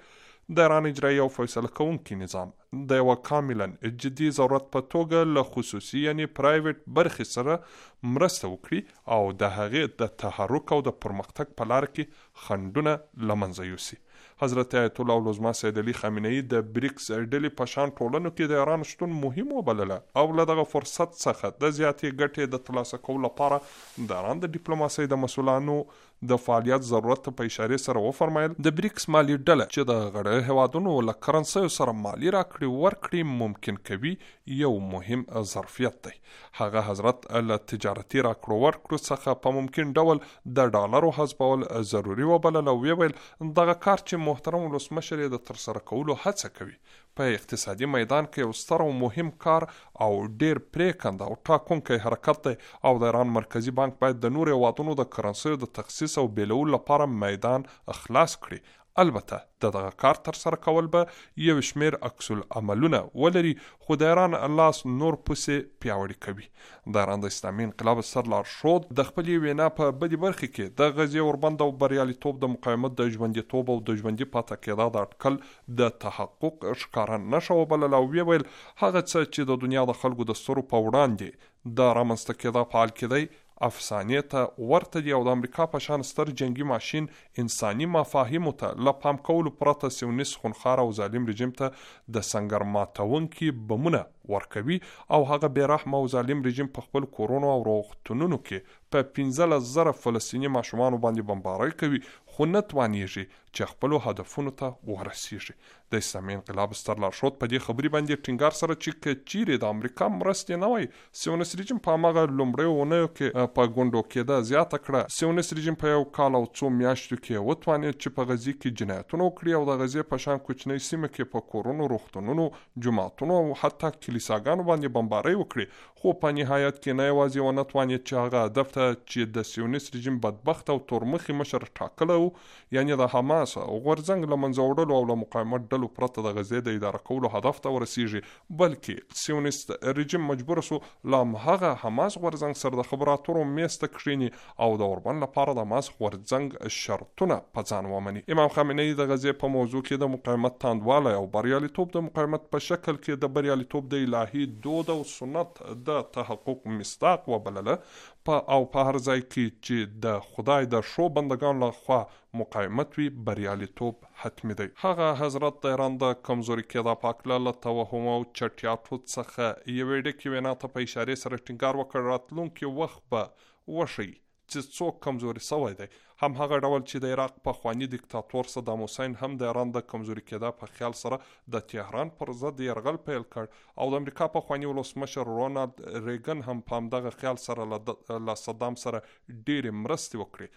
د ایران اجرایي او فیصله کوونکي نظام د یوه کاملا جدي ضرورت په توګه له خصوصي یعنی پرایویټ برخې سره مرسته وکړي او د هغې د تحرک او د پرمختګ په لار کې خنډونه له منځه یوسي. حضرت آیت الله العظمه سید علي خامنه ای د بریکس ډلې په شان ټولنو کې د ایران شتون مهم وبلله او له دغه فرصت څخه د زیاتې ګټې د ترلاسه کولو لپاره د ایران د ډیپلوماسۍ د مسؤلانو د فعالیت ضرورت په اشاره سره وفرمایل د بریکس مالی ډله چې د غړو هیوادونو له کرنسیو سره مالی راکړې ورکړې ممکن کوي یو مهم ظرفیت دی. هغه حضرت له تجارتي راکړو ورکړو څخه په ممکن ډول د ډالرو حذفول ضروري وبلل او ویل دغه کار چې محترم ولسمشر یې د ترسره کولو هڅه کوي په اقتصادي میدان کې یو ستر او مهم کار او ډیر پریکنده او ټاکونکی حرکت دی او د ایران مرکزی بانک باید د نورو هیوادونو د کرنسیو د تخصیص او بیلولو لپاره میدان خلاص کړي. البته د دغه کار تر سره کول به یو شمیر عکس العملونه ولري خو د ایران لاس نور پسې پیاوړي کوي. د ایران د اسلامي انقلاب سرلارښود د خپلې وینا په بدې برخې کې د غزې اوربند او بریالیتوب د مقاومت د ژوندیتوب او د ژوندي پاتې کېدا د اټکل د تحقق ښکاره نښه وبلله او ویل هغه څه چې د دنیا د خلکو د سترو په وړاندې د رامنځته کېدا فعال کېدی افسانې ته ورته دي او د امریکا په شان ستر جنگي ماشین انساني مفاهیمو ته له پام کولو پرته سیونیست خونخوار او ظالم رژیم ته د سنگر ماتونکي بمونه ورکوي او هغه بیرحمه او ظالم رژیم په خپل کورونو او روغتونونو کې په 15,000 فلسطیني ماشومانو باندې بمبارۍ کوي خو نه توانیږي چې خپلو هدفونو ته ورسیږي. د اسلامي انقلاب سترلارښود په دې خبرې باندې ټینګار سره چې که چیرې د امریکا مرستې نه وای سیونیست رژیم په هماغه لومړیو اونیو کې په ګونډو کېده زیاته کړه. سیونیست رژیم په 1 کال او 2 میاشتو کې وتوانید چې په غزې کې جنایتونه وکړي او د غزې په شان کوچنۍ سیمه کې په کورونو روغتونونو جوماتونو او حتی کلیساګانو باندې بمبارۍ وکړي خو په نهایت کې نه یوازې ونه توانید چې هغه هدف ته چې د سیونیست رژیم بدبخت او تورمخي مشر ټاکلی و یعنی د حماس او غورځنګ له منځه وړلو او له مقاومت ډلو پرته د غزې د اداره کولو هدف ته ورسیږي بلکې سیونیست رژیم مجبور سو له هغه حماس غورځنګ سره د خبرو اترو میز ته کښیني او د اوربند لپاره د حماس غورځنګ شرطونه په ځان ومني. امام خامنه ای د غزې په موضوع کې د مقاومت تاندوالی او بریالیتوب د مقاومت په شکل کې د بریالیتوب د الهي دود او سنت د تحقق مصداق وبلله او په هر ځای کې چې د خدای د شو بندگان لخوا مقاومت وی بریالیتوب حتمی دی. هغه حضرت د ایران د کمزوري کېدا په اړه له توهم او چټیاتو څخه یوې ډکې وینا ته په اشاره سره ټینګار وکړ راتلونکي وخت به وشي چې څوک کمزوري سوی دی. هم هغه ډول چې د عراق په خوانی دیکتاتور صدام حسین هم د ایران د کمزوري کېدا په خیال سره د تهران پر ضد یرغل پیل کړ او د امریکا په خوانی ولسمشر رونالد ریګن هم په همدغه خیال سره له صدام سره ډېرې مرستې وکړي.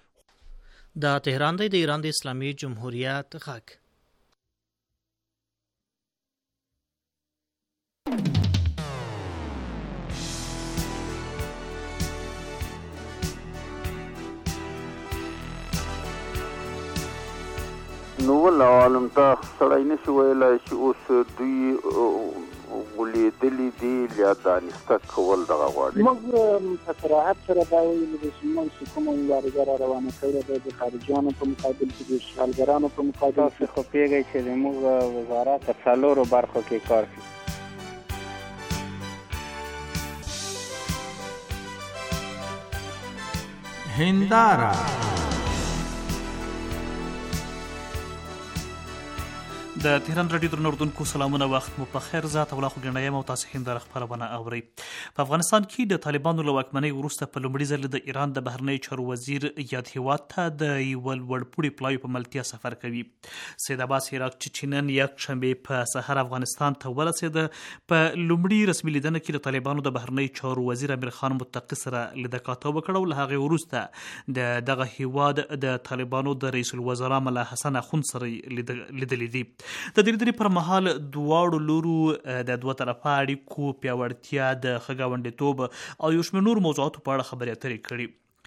دا تهران دی د ایران د اسلامي جمهوریت غږ. نو ول عالم ته سړی نشي ویلی چې اوس دوی ولیدلي دي یا دانسته کول دغه غواړي. موږ په صراحت سره دا ویلي دي چې موږ چې کومه مبارزه را روانه کړې ده د خارجیانو په مقابل کې د اشغالګرانو په مقابل تاسو خو پوهېږئ چې زموږ وزارت په څلورو برخو کې کار کوي. هنداره د تهران رادیو درنو اردوونکو سلامونه وخت مو په خیر ذات او لاخو ګڼایم او تاسو هنداره خبرونه اورئ. په افغانستان کې د طالبانو له واکمنۍ وروسته په لومړي ځل د ایران د بهرنیو چارو وزیر یاد هیواد ته د یوه لوړپوړي پلاوي په ملتیا سفر کوي. سید عباس عراقچي چې نن یکشنبې په سهار افغانستان ته ورسېده په لومړي رسمي لیدنه کې د طالبانو د بهرنیو چارو وزیر امیر خان متقي سره لیدکاته وکړه او له هغې وروسته د دغه هیواد د طالبانو د رئیس الوزرا ملا حسن اخوند سره لیدلي دي. د دې پر مهال دواړو لورو د دوه طرفه اړیکو پیاوړتیا د ښه ګاونډیتوب او یو شمېر نور موضوعاتو په اړه خبرې اترې کړي.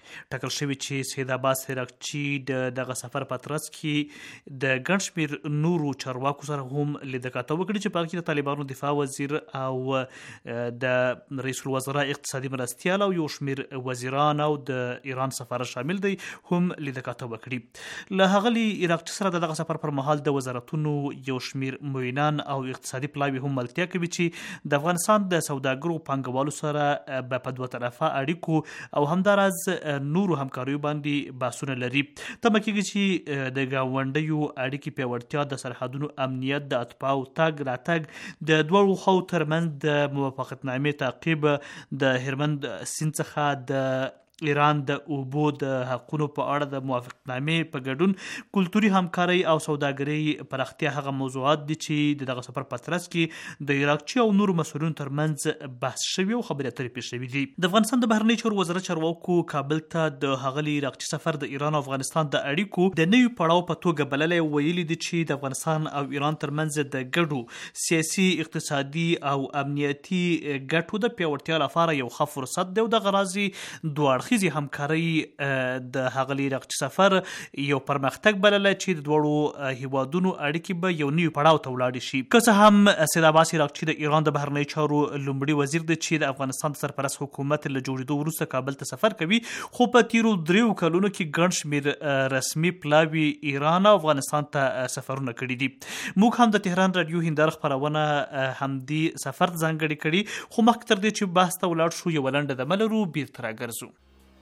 ټاکل شوی چې سید عباس سراغچی دغه سفر په ترڅ کې د ګڼ شمېر نورو چارواکو سره هم لیدکاته وکړي چې په هغه کې د طالبانو دفاع وزیر او د رئیس الوزرا اقتصادي مرستیال او یو شمېر وزیران او د ایران سفاره شامل دی هم لیدکاته وکړي. له هغه عراقچي سره دغه سفر پر مهال د وزارتونو یو شمېر معینان او اقتصادي پلاوي هم ملتیا کوي چې د افغانستان د سوداګرو پانګوالو سره په دوه طرفه اړیکو او همداراز نورو همکاریو باندې بحثونه لري. تمه کېږي چې د ګاونډیو اړیکې پیاوړتیا، د سرحدونو امنیت، د اتباعو تګ راتګ، د دوړو خو ترمنځ د موافقتنامې تعقیب، د هرمند سیند څخه د ایران د اوبو د حقونو په اړه د موافقتنامې په ګډون، کلتوري همکاري او سوداګرۍ پراختیا هغه موضوعات دي چې دغه سفر په ترڅ کې د عراقچي او نورو مسؤلینو ترمنځ بحث شوي او خبرې اترې پیښ شوي دي. د افغانستان د بهرنیو چارو وزارت چارواکو کابل ته د هغلي عراقچي سفر د ایران او افغانستان د اړیکو د نوي پړاو په توګه بللی، ویلي دي چې د افغانستان او ایران ترمنځ د ګډو سیاسي، اقتصادي او امنیتي ګټو د پیاوړتیا لپاره یو ښه فرصت دی او دغه راځي دوه خیزي همکاري د هغلي عراقچي سفر یو پرمختګ بلله چې د دوړو هیوادونو اړیکې به یو نوي پړاو ته ولاړې شي. که څه هم سید عباس عراقچي د ایران د بهرنیو چارو لومړي وزیر دی چې د افغانستان د سرپرست حکومت له جوړېدو وروسته کابل ته سفر کوي، خو په تیرو 3 کلونو کې ګڼ شمېر رسمي پلاوي ایران او افغانستان ته سفرونه کړي دي. موږ هم د تهران رادیو هنداره خپرونه همدې سفر ځانګړې کړي، خو مخکې تر دې چې بحث ته ولاړ شو یوه لنډه دمه لرو، بیرته راګرځو.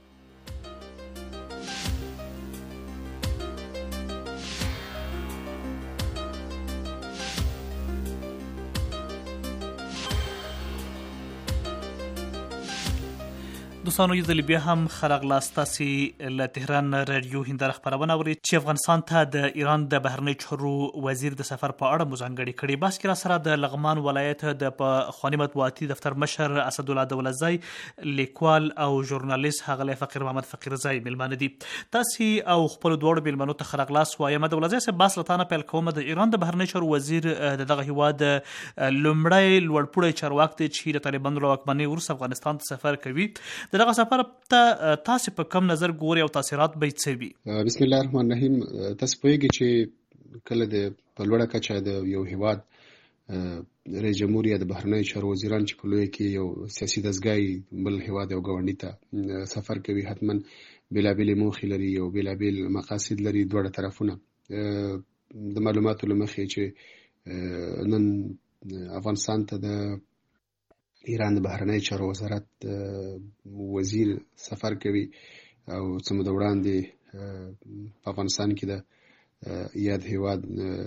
دوستانو یو ځل بیا هم ښه راغلاست. تاسې له تهران رادیو هنداره خپرونه اورئ چې افغانستان ته د ایران د بهرنیو چارو وزیر د سفر په اړه مو ځانګړې کړې. بحث کې راسره د لغمان ولایت د پخواني مطبوعاتي دفتر مشر اسدالله دولتزی، لیکوال او ژورنالیست ښاغلی فقیر محمد فقیرزی میلمانه دي. تاسې او خپلو دواړو میلمنو ته ښه راغلاست وایم. دولتزی صاحب، بحث له تا نه پیل کوم. د ایران د بهرنیو چارو وزیر د دغه هیواد لومړی لوړپوړی چارواک دی چې د طالبانو له واکمنۍ وروسته افغانستان ته سفر کوي. دغه سفر ته تاسو په کوم نظر ګوري او تاثیرات به څه وي؟ بسم الله الرحمن الرحیم. تاسو پوهیږئ چې کله د په لوړه کچه د یو هیواد رئیس جمهور یا د بهرنیو چارو وزیران چې په لوی کې یو سیاسي دستګاه بل هیواد او ګاونډي ته سفر کوي، حتما بېلابېلې موخې لري او بېلابېل مقاصد لري دواړه طرفونه. د معلوماتو له مخې چې نن افغانستان ته د ایران د بهرنیو چارو وزارت وزیر سفر کوي او څه موده وړاندې په افغانستان کې د یاد هیواد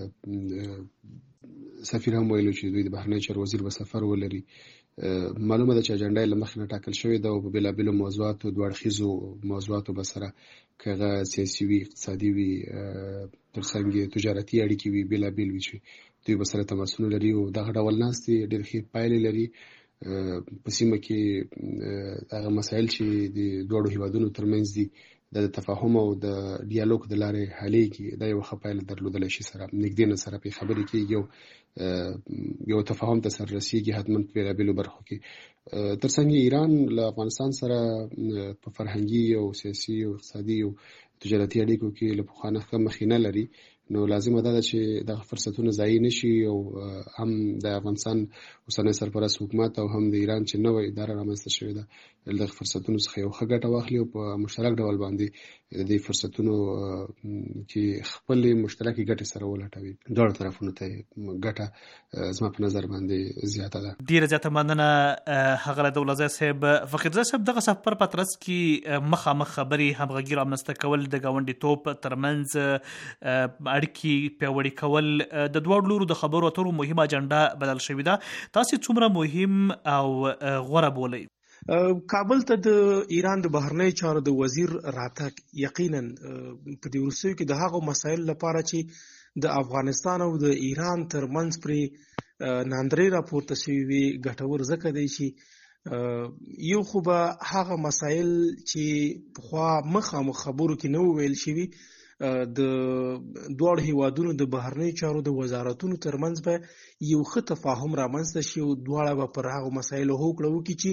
سفیر هم ویلو چې دوی د بهرنیو چارو وزیر به سفر ولري. معلومه ده چې اجنډا یې له مخې نه ټاکل شوې ده او په بېلابېلو موضوعاتو، دوه اړخیزو موضوعاتو به سره که هغه سیاسي وي، اقتصادي وي، ترڅنګ تجارتي اړیکې وي، بېلابېل وي چې دوی به سره تماسونه لري او دغه ډول ناستې ډېرې ښې پایلې لري. په سیمه کې هغه مسایل چې د دوړو هیوادونو ترمنځ دي د تفاهم او د ډیالوګ د لارې حلېږي، دا یو ښه پایله درلودلی شي. سره نږدې نه سره پرې خبرې کېږي، یو تفاهم ته سره رسېږي حتما په بېلابېلو برخو کې. ترڅنګ ایران له افغانستان سره په فرهنګي او سیاسي او اقتصادي او تجارتي اړیکو کې له پخوا نه ښه مخینه لري، نو لازمه ده چې دغه فرصتونه ضایع نشي او هم د افغانستان اوسنی سرپرست حکومت او هم د ایران چې نوې اداره رامنځته شوې ده دغه فرصتونو څخه یو ښه ګټه واخلي او په مشترک ډول باندې د دې فرصتونو کې خپلې مشترکې ګټې سره ولټوي. دواړو طرفونو ته ګټه زما په نظر باندې زیاته ده. ډېره زیاته مننه ښاغلی دولتزی صاحب. فقیرزی صاحب، دغه سفر په ترڅ کې مخامخ خبرې، همغږي رامنځته کول، د ګاونډیتوب ترمنځ اړیکې پیاوړي کول د دواړو لورو د خبرو اترو مهمه اجنډا بلل شوې ده. تاسې څومره مهم او غوره بولئ؟ کابل ته د ایران د بهرنیو چارو د وزیر راتګ یقینا په دې وروستیو کې د هغو مسایل لپاره چې د افغانستان او د ایران ترمنځ پرې ناندرۍ راپورته شوي وي ګټور ځکه دی چې یو خو به هغه مسایل چې پخوا مخامخ خبرو کې نه ویل شوي د دواړو هیوادونو د بهرنیو چارو د وزارتونو ترمنځ به یو ښه تفاهم رامنځته شي او دواړه به پر هغو مسایلو هوکړه وکړي چې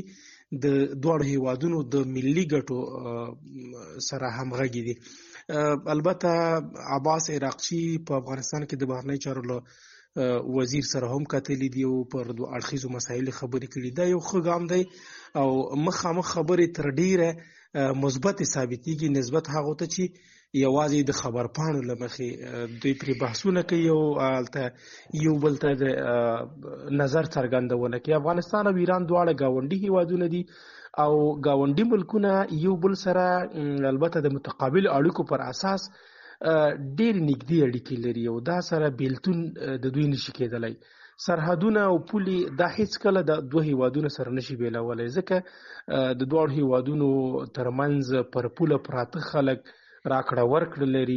د دواړو هیوادونو د ملي ګټو سره همغږي دي. البته عباس عراقچي په افغانستان کې د بهرنی چارو له وزیر سره هم کتلي دي او پر دوه اړخیزو مسایلو خبرې کړي. دا یو ښه ګام دی او مخامخ خبرې تر ډیره مثبت ثابتېږي نسبت هغو ته چې یوازې د خبرپاڼو له مخې دوی پرې بحثونه کوي او هلته یو بل ته د نظر څرګندونه کوي. افغانستان او ایران دواړه ګاونډي هیوادونه دي او ګاونډي ملکونه یو بل سره البته د متقابل اړیکو پر اساس ډېر نږدې اړیکې لري او دا سره بیلتون د دوی نشي کېدلی. سرحدونه او پولې دا هیڅ کله د دوه هیوادونو سره نشي بیلولی، ځکه د دواړو هیوادونو ترمنځ پر پوله پراته خلک راکړه ورکړه لري،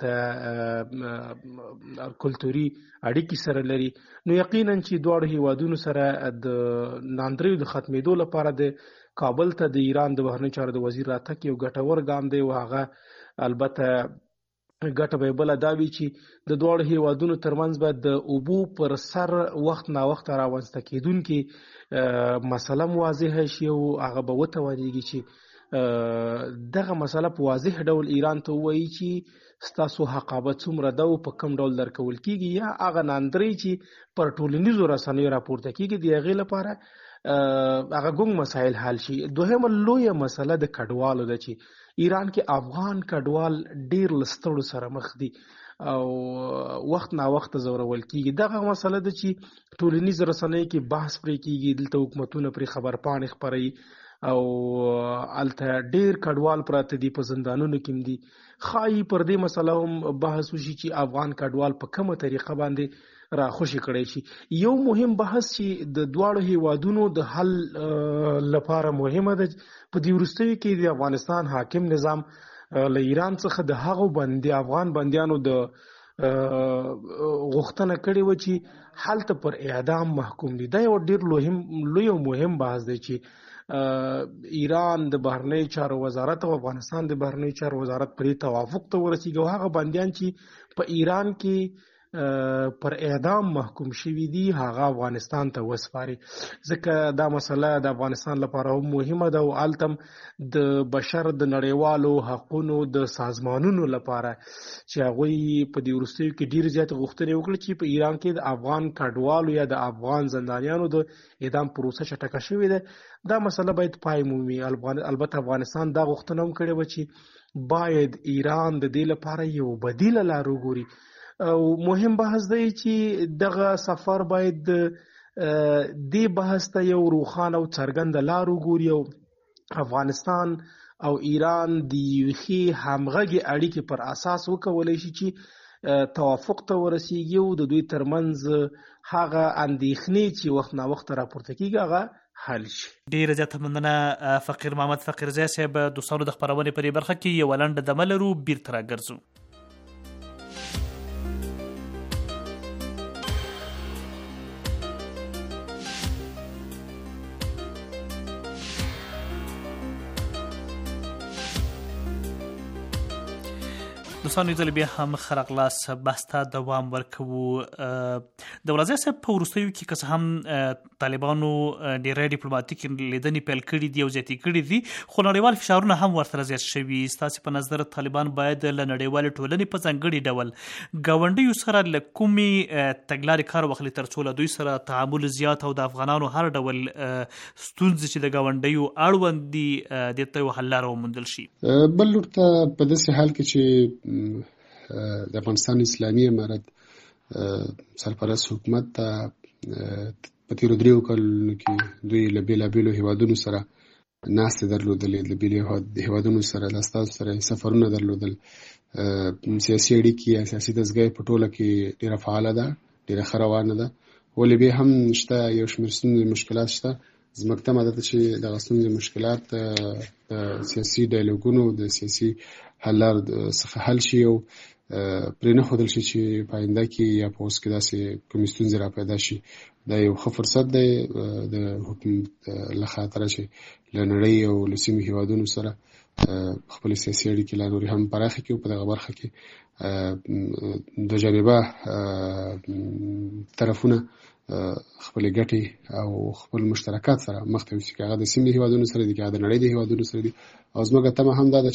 هلته کلتوري اړیکې سره لري. نو یقینا چې دواړو هیوادونو سره د ناندریو د ختمېدو لپاره د کابل ته د ایران د بهرنیو چارو د وزیر راتګ یو ګټور ګام دی او هغه البته ګټه به بله دا وي چې د دواړو هیوادونو ترمنځ به د اوبو پر سر وخت ناوخته راوسته کېدونکې مسله واضحه شي او هغه به وتوانېږي چې دغه مسله په واضح ډول ایران ته ووایي چې ستاسو حقابه څومره ده او په کوم ډول درکول کېږي، یا هغه ناندرۍ چې پر ټولنیزو رسنیو راپورته کېږي د هغې لپاره هغه ګونګ مسایل حل شي. دوهمه لویه مسله د کډوالو ده چې ایران کې افغان کډوال ډیر له ستړو سره مخ دي او وخت نا وخت زورول کېږي. دغه مسله ده چې ټولنیز رسنیو کې بحث پرې کېږي، دلته حکومتونه پرې خبرپاڼې خپروي او هلته ډیر کډوال پراته دي، په زندانونو کې دي. ښایي پر دې مسله هم بحث وشي چې افغان کډوال په کومه طریقه باندې راخوشي کړی شي. یو مهم بحث چې د دواړو هیوادونو د حل لپاره مهمه ده، په دې وروستیو کې د افغانستان حاکم نظام له ایران څخه د هغو افغان بندیانو د غوښتنه کړې وه چې هلته پر اعدام محکوم دي. دا یو ډېر لوی او مهم بحث دی چې ایران د بهرنیو چارو وزارت او افغانستان د بهرنیو چارو وزارت پرې توافق ته ورسېږي او هغه بندیان چې په ایران کې پر اعدام محکوم شوي دي هغه افغانستان ته وسپاري، ځکه دا مسله د افغانستان لپاره هم مهمه ده او هلته د بشر د نړیوالو حقونو د سازمانونو لپاره چې هغوی په دې وروستیو کې ډېرې زیاتې غوښتنې وکړي چې په ایران کې د افغان کډوالو یا د افغان زندانیانو د اعدام پروسه چټکه شوې ده. دا مسله باید پای مومي. البته افغانستان دا غوښتنه هم کړې وه چې باید ایران د دې لپاره یو بدیله لار وګوري او مهم بحث دی چې دغه سفر باید دې بحث ته یو روښانه او څرګنده لار وګوري او افغانستان او ایران د یوې همغږې اړیکې پر اساس وکولی شي چې توافق ته ورسیږي او د دوی ترمنځ هغه اندېښنې چې وخت نا وخت راپورته کېږي هغه حل شي. ډیره زیاته مننه فقیر محمد فقیرزی صاحب. دوستانو د خپرونې په دې برخه کې یوه لنډه دمه لرو، بیرته راګرځو. دوستانو ځل بیا هم خرقلاس بحث ته دوام ورکوو. د ولازم صاحب په وروستیو کې که څه هم طالبانو ډېری ډیپلوماټیک لیدنې پیل کړي دي او زیاتې کړي دي، خو نړیوال فشارونه هم ورسره زیات شوي. ستاسې په نظر طالبان باید له نړیوالې ټولنې په ځانګړي ډول ګاونډیو سره له کومې تګلارې کار واخلي تر څو له دوی سره تعامل زیات او د افغانانو هر ډول ستونزې چې د ګاونډیو اړوند دي دې ته یوه حل لاره وموندل شي؟ بل لور ته په داسې حال کې چې د افغانستان اسلامي امارت سرپرست حکومت ته په تیرو 3 کلونو کې دوی له بېلابېلو هیوادونو سره ناستې درلودلې، له بېلو هیوادونو سره له ستاسو سره سفرونه درلودل، سیاسي اړیکې یا سیاسي دستګاه په ټوله کې ډېره فعاله ده، ډېره ښه روانه ده. ولې بیا هم شته یو شمېر ستونزې مشکلات شته. زموږ تمه ده چې دغه ستونزې مشکلات د سیاسي ډایلوګونو د سیاسي حل لارو څخه حل شي او پرې نه ښودل شي چې په آینده کې یا په اوس کې داسې کومې ستونزې را پیدا شي. دا یو ښه فرصت دی د حکومت له خاطره چې له نړۍ او له سیمې هیوادونو سره خپلې سیاسي اړیکې لا نورې هم پراخې کړي او په دغه برخه کې دو جانبه طرفونه خپل ګټې او خپل مشترکات سره مخ ته یوسي، که هغه د سیمې هیوادونو سره دي، که هغه د نړۍ د هیوادونو سره دي. او زموږ تمه هم دا ده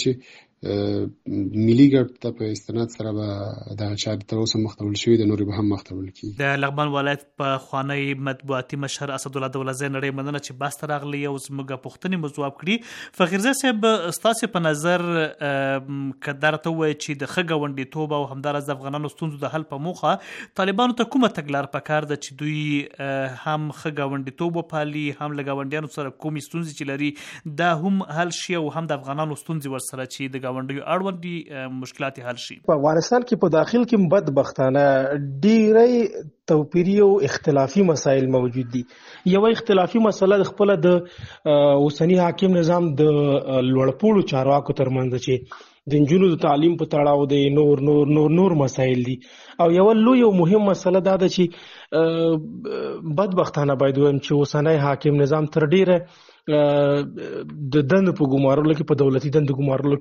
چې ملي ګټ ته په استناد سره به دغه چارې تر اوسه مخ ته وړل شوي، د نورې به هم مخ ته وړل کېږي. د لغمان ولایت په خوانی مطبوعاتي مشر اسدالله دولتزی نړۍ مننه چې بحث ته راغلی او زموږ پوښتنې مو ځواب کړي. فخرزی صاحب، ستاسې په نظر که درته ووایي چې د ښه ګاونډیتوب او همداراز د افغانانو ستونزو د حل په موخه طالبانو ته کومه تګلاره پکار ده چې دوی هم ښه ګاونډیتوب وپالي، هم له ګاونډیانو سره کومې ستونزې چې لري دا هم حل شي، او هم د افغانانو ستونزې ورسره چې د ګاونډیو اړوند مشکلات حل شي؟ په افغانستان کې په داخل کې بدبختانه ډېری توپیري او اختلافي مسایل موجود دي. یو اختلافي مسله د خپل د اوسنی حاکم نظام د لوړپوړو چارواکو ترمنځ چې د نجونو د تعلیم په تړاو د نور نور نور نور مسایل دي. او یو لوی او مهم مسله دا ده چې بدبختانه باید وایم چې اوسنی حاکم نظام تر ډیره د دندو په ګمارلو کې، په دولتي دندو ګمارلو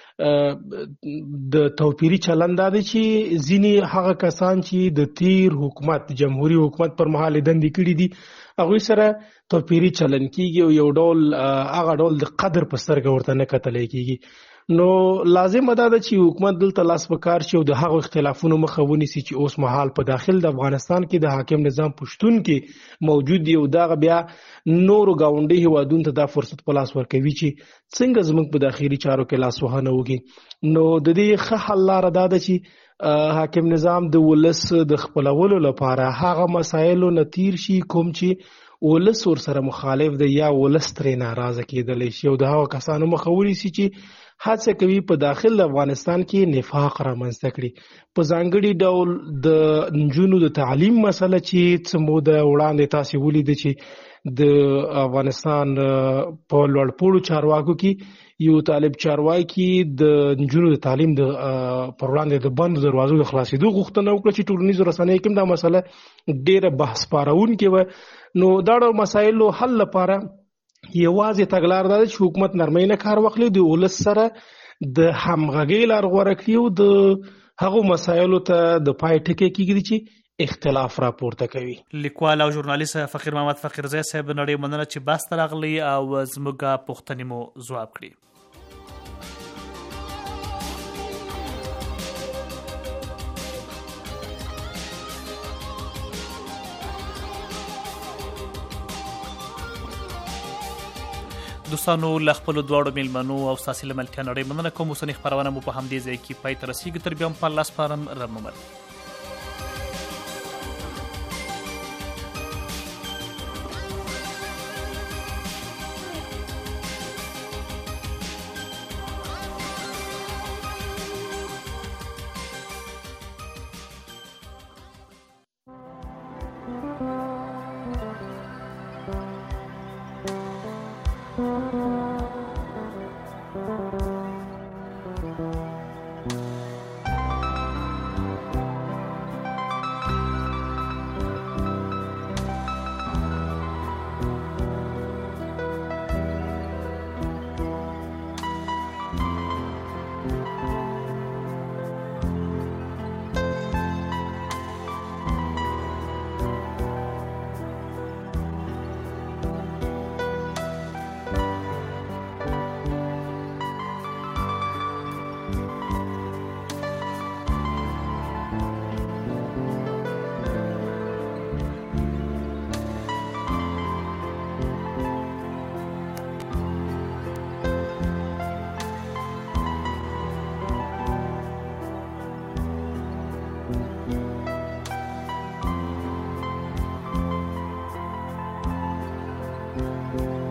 کې د توپیري چلند دا دی چې ځینې هغه کسان چې د تیر حکومت، جمهوریت حکومت پر مهال دندې کړي دي، هغوی سره توپیري چلند کېږي او یو ډول هغه ډول د قدر په سترګه ورته نه کتلی کېږي. نو لازم دا ده چې حکومت دلته لاس په کار شي او د هغو اختلافونو مخه ونیسي چې اوس مهال په داخل د افغانستان کې د حاکم نظام پشتون کې موجود دی، او دغه بیا نورو ګاونډي هیوادونو ته دا فرصت په لاس ورکوي چې څنګه زموږ په داخلي چارو کې لاس وهنه وکړي. نو د دې ښه حل لاره دا ده چې حاکم نظام د ولس د خپلولو لپاره هغه مسایلو نه تیر شي کوم چې ولس ورسره مخالف دی یا ولس ترې ناراضه کېدلی شي، او د هغو کسانو مخه ونیسي چې هڅه کوي په داخل افغانستان کې نفاق رامنځته کړي. په ځانګړي ډول د نجونو د تعلیم مسله چې څه موده وړاندې تاسې ولیده چې د افغانستان په لوړپوړو چارواکو کې یو طالب چارواکي د نجونو د تعلیم د پر وړاندې د بندو دروازو د خلاصېدو غوښتنه وکړه چې ټولنیزو رسنیو کې دا مسله ډېره بحث پاروونکې وه. نو دا ډول مسایلو حل لپاره یوازې تګلار دا ده چې حکومت نرمۍ نه کار واخلي، د ولس سره د همغږۍ لار غوره کړي او د هغو مسایلو ته د پای ټکی کېږدي چې اختلاف راپورته کوي. لیکوال او ژورنالیست فقیر محمد فقیرزی صاحب، نړۍ مننه چې بحث ته راغلی او زموږ پوښتنې مو ځواب کړي. دوستانو، له خپلو دواړو میلمنو او ستاسې له ملتیا نړۍ مننه کوم. اوسنۍ خپرونه مو په همدې ځای کې پای ته رسېږي. تر بیا هم په الله سپارم. رب مو مل. you.